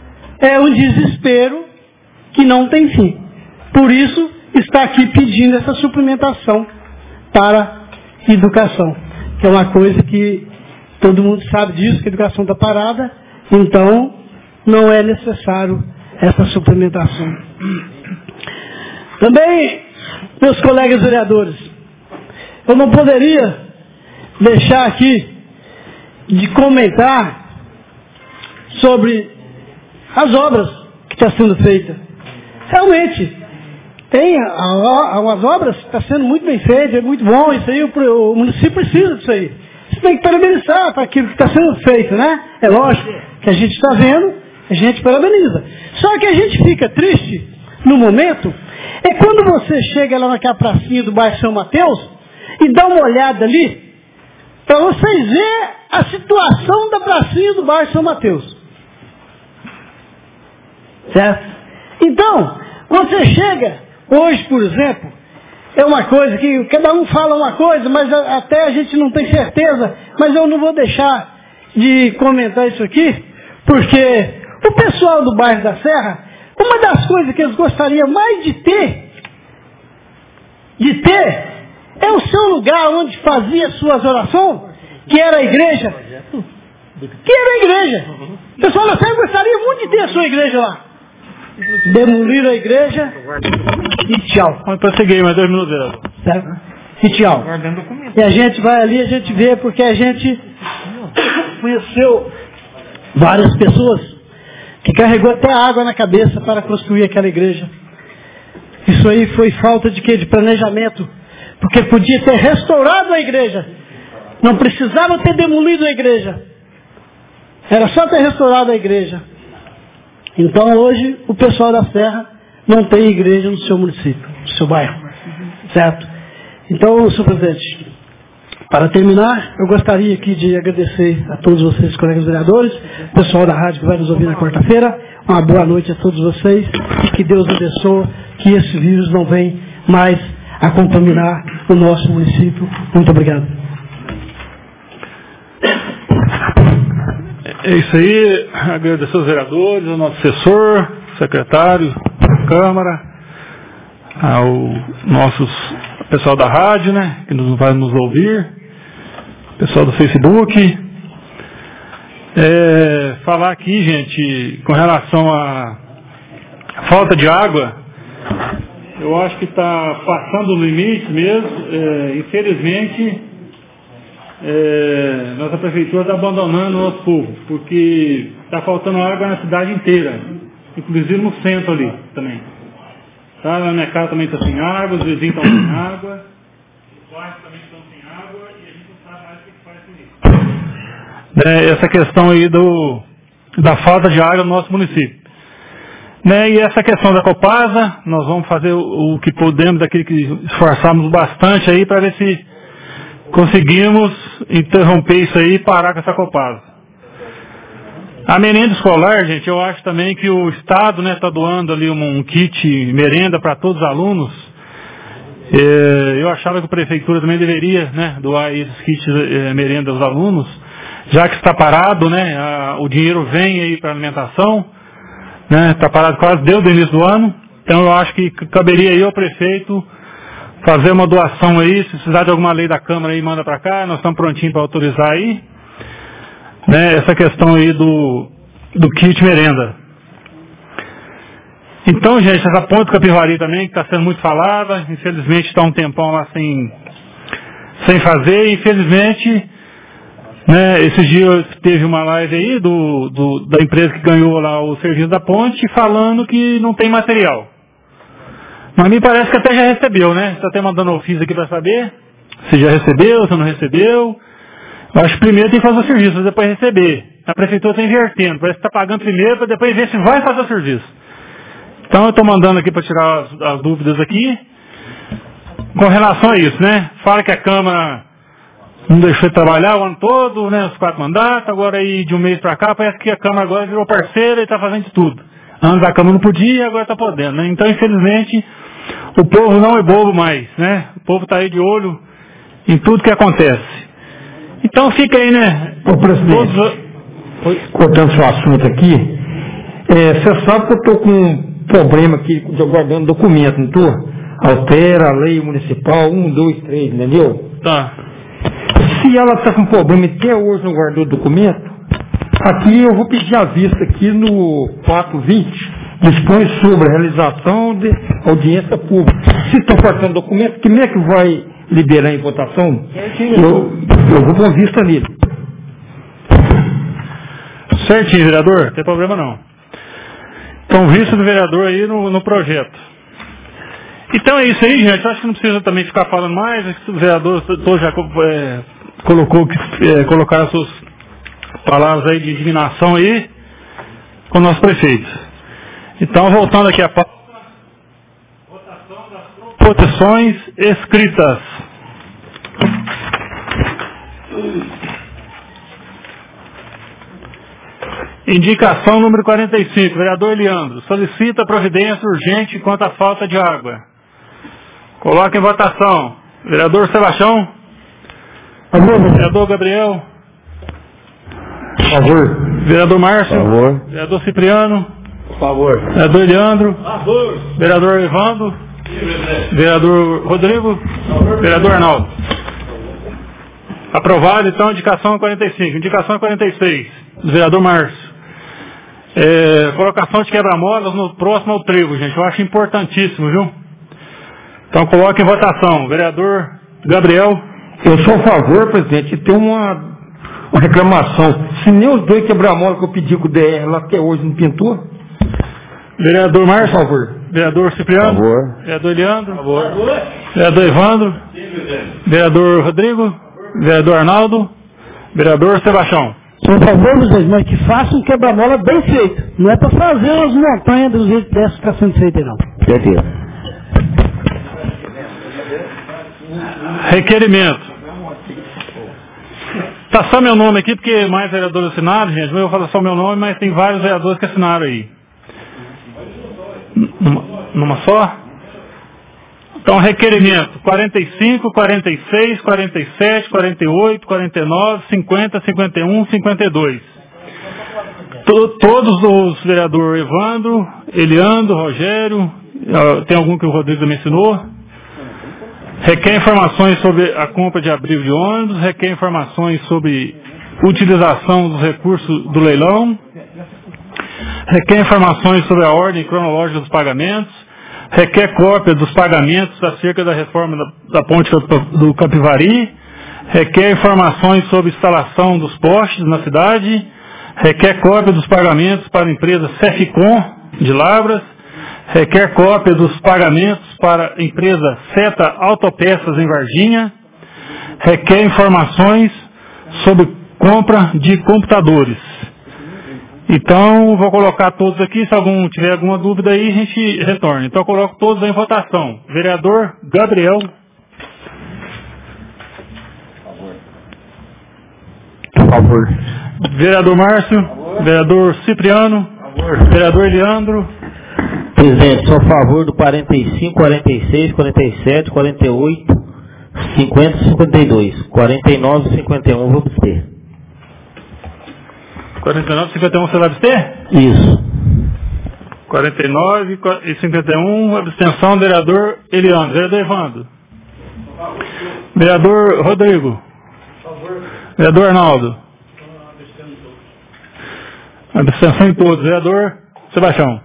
que não tem fim. Por isso está aqui pedindo essa suplementação para educação, que é uma coisa que todo mundo sabe disso, que a educação está parada, então não é necessário essa suplementação. Também, meus colegas vereadores, eu não poderia deixar aqui de comentar sobre as obras que estão sendo feitas. Realmente, tem umas obras que estão sendo muito bem feitas, é muito bom, isso aí o município precisa disso aí. Você tem que parabenizar para aquilo que está sendo feito, né? É lógico que a gente está vendo, a gente parabeniza. Só que a gente fica triste no momento, é quando você chega lá naquela pracinha do bairro São Mateus e dá uma olhada ali, para vocês verem a situação da pracinha do bairro São Mateus. Certo? Então, quando você chega, hoje, por exemplo, é uma coisa que cada um fala uma coisa, mas até a gente não tem certeza, mas eu não vou deixar de comentar isso aqui, porque o pessoal do bairro da Serra, uma das coisas que eles gostariam mais de ter é o seu lugar onde fazia suas orações, que era a igreja. O pessoal da Serra gostaria muito de ter a sua igreja lá. Demoliram a igreja e tchau. Vamos prosseguir, mais 2 minutos. Certo? E tchau. E a gente vai ali, a gente vê, porque a gente conheceu várias pessoas que carregou até água na cabeça para construir aquela igreja. Isso aí foi falta de quê? De planejamento. Porque podia ter restaurado a igreja. Não precisava ter demolido a igreja. Era só ter restaurado a igreja. Então hoje o pessoal da Serra não tem igreja no seu município, no seu bairro. Certo? Então, senhor presidente, para terminar, eu gostaria aqui de agradecer a todos vocês, colegas vereadores, o pessoal da rádio que vai nos ouvir na quarta-feira. Uma boa noite a todos vocês e que Deus abençoe, que esse vírus não venha mais a contaminar o nosso município. Muito obrigado. É isso aí, agradecer aos vereadores, ao nosso assessor, secretário da Câmara, ao pessoal da rádio, né, que vai nos ouvir, pessoal do Facebook. Falar aqui, gente, com relação à falta de água, eu acho que está passando o limite mesmo. Infelizmente, nossa prefeitura está abandonando o nosso povo, porque está faltando água na cidade inteira, inclusive no centro ali também. Tá? Na minha casa também está sem água, os vizinhos estão sem água, os bairros também estão sem água e a gente não sabe mais o que faz com isso. Essa questão aí da falta de água no nosso município. E essa questão da Copasa, nós vamos fazer o que podemos, aquilo que esforçamos bastante aí para ver se conseguimos interromper isso aí e parar com essa Copasa. A merenda escolar, gente, eu acho também que o Estado está doando ali um kit merenda para todos os alunos. Eu achava que a Prefeitura também deveria doar esses kits merenda aos alunos, já que está parado, o dinheiro vem aí para alimentação, está parado quase desde o início do ano. Então eu acho que caberia aí ao prefeito fazer uma doação aí, se precisar de alguma lei da Câmara aí, manda para cá, nós estamos prontinhos para autorizar aí, essa questão aí do kit merenda. Então, gente, essa ponte do Capivari também, que está sendo muito falada, infelizmente está um tempão lá sem fazer, infelizmente, esses dias teve uma live aí da empresa que ganhou lá o serviço da ponte, falando que não tem material. Mas me parece que até já recebeu, Está até mandando ofício aqui para saber se já recebeu, se não recebeu. Eu acho que primeiro tem que fazer o serviço, depois receber. A prefeitura está invertendo, parece que está pagando primeiro para depois ver se vai fazer o serviço. Então eu estou mandando aqui para tirar as dúvidas aqui com relação a isso, Fala que a Câmara não deixou de trabalhar o ano todo, os 4 mandatos, agora aí de um mês para cá, parece que a Câmara agora virou parceira e está fazendo de tudo. Antes a Câmara não podia, agora está podendo, Então, infelizmente, o povo não é bobo mais, O povo está aí de olho em tudo que acontece. Então fica aí, Ô, presidente, cortando seu assunto aqui, você sabe que eu estou com um problema aqui, de guardando documento, não estou? Altera a lei municipal 1, 2, 3, entendeu? Tá. Se ela está com problema e até hoje não guardou o documento, aqui eu vou pedir a vista aqui no 420, dispõe sobre a realização de audiência pública. Se estão cortando documento, como é que vai liberar em votação? Eu vou com vista nele. Certinho, vereador, não tem problema não. Então, vista do vereador aí no projeto. Então é isso aí, gente. Acho que não precisa também ficar falando mais. O vereador já colocaram as suas palavras aí de indignação aí com o nosso prefeito. Então, voltando aqui a pauta, votação das proposições escritas. Indicação número 45, vereador Leandro, solicita providência urgente quanto à falta de água. Coloca em votação. Vereador Sebastião. Favor. Vereador Gabriel. Favor. Vereador Márcio. Favor. Vereador Cipriano. Favor. Vereador Leandro. Favor. Vereador Evandro. Vereador Rodrigo. Vereador Arnaldo. Aprovado, então, indicação 45. Indicação 46, do vereador Márcio. Colocação de quebra-molas no próximo ao trevo, gente. Eu acho importantíssimo, viu? Então, coloque em votação. Vereador Gabriel. Eu sou a favor, presidente, de ter uma reclamação. Se nem os 2 quebra-molas que eu pedi com o DR lá até hoje não pintou. Vereador Márcio. Por favor. Vereador Cipriano. Por favor. Vereador Leandro. Por favor. Vereador Evandro. Vereador Rodrigo. Vereador Arnaldo. Vereador Sebastião. Sou a favor, mas que faça um quebra-mola bem feito. Não é para fazer umas montanhas do jeito dessa que está sendo feita, não. Certeza. Requerimento. Está só meu nome aqui, porque mais vereadores assinaram, gente. Eu vou falar só meu nome, mas tem vários vereadores que assinaram aí. Numa só? Então, requerimento 45, 46, 47, 48, 49, 50, 51, 52. Todos os vereadores Evandro, Eliandro, Rogério, tem algum que o Rodrigo mencionou. Requer informações sobre a compra de abrigo de ônibus, requer informações sobre utilização dos recursos do leilão, requer informações sobre a ordem cronológica dos pagamentos, requer cópia dos pagamentos acerca da reforma da ponte do Capivari, requer informações sobre instalação dos postes na cidade, requer cópia dos pagamentos para a empresa Ceficom de Lavras, requer cópia dos pagamentos para a empresa Seta Autopeças em Varginha, requer informações sobre compra de computadores. Então, vou colocar todos aqui, se algum tiver alguma dúvida aí, a gente retorna. Então, eu coloco todos em votação. Vereador Gabriel. Por favor. Vereador Márcio. Favor. Vereador Cipriano. Favor. Vereador Eliandro. Presidente, sou a favor do 45, 46, 47, 48, 50 e 52. 49 e 51 vou abster. 49 e 51 você vai abster? Isso. 49 e 51, abstenção, vereador Eliandro. Vereador Evandro. Vereador Rodrigo. Vereador Arnaldo. Abstenção em todos. Vereador Sebastião.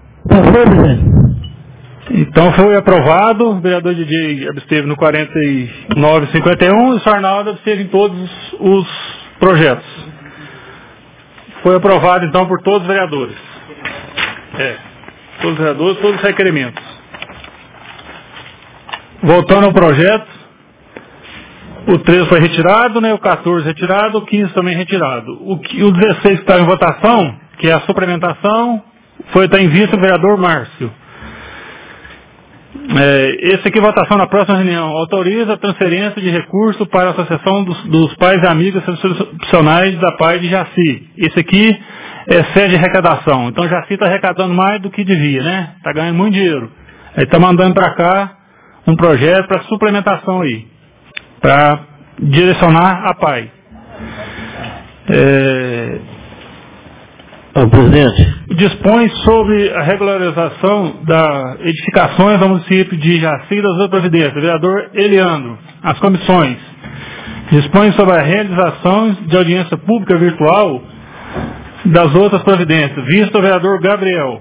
Então foi aprovado. O vereador DJ absteve no 49 e 51 e o Sr. Arnaldo absteve em todos os projetos. Foi aprovado então por todos os vereadores. Todos os vereadores, todos os requerimentos. Voltando ao projeto, o 13 foi retirado, né? O 14 retirado, o 15 também retirado. O 16 que está em votação, que é a suplementação, está em vista o vereador Márcio. Esse aqui, votação na próxima reunião, autoriza a transferência de recursos para a Associação dos Pais e Amigos Profissionais da PAI de Jaci. Esse aqui é sede de arrecadação. Então, Jaci está arrecadando mais do que devia, né? Está ganhando muito dinheiro. Aí está mandando para cá um projeto para suplementação aí, para direcionar a PAI. Presidente. Dispõe sobre a regularização das edificações do município de Jaci e das outras providências. Vereador Eliandro. As comissões. Dispõe sobre a realização de audiência pública virtual das outras providências. Visto o vereador Gabriel.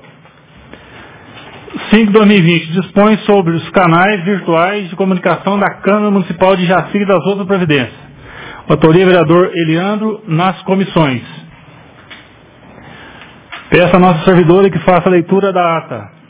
5/2020. Dispõe sobre os canais virtuais de comunicação da Câmara Municipal de Jaci e das outras providências. Autoria vereador Eliandro nas comissões. Peço à nossa servidora que faça a leitura da ata.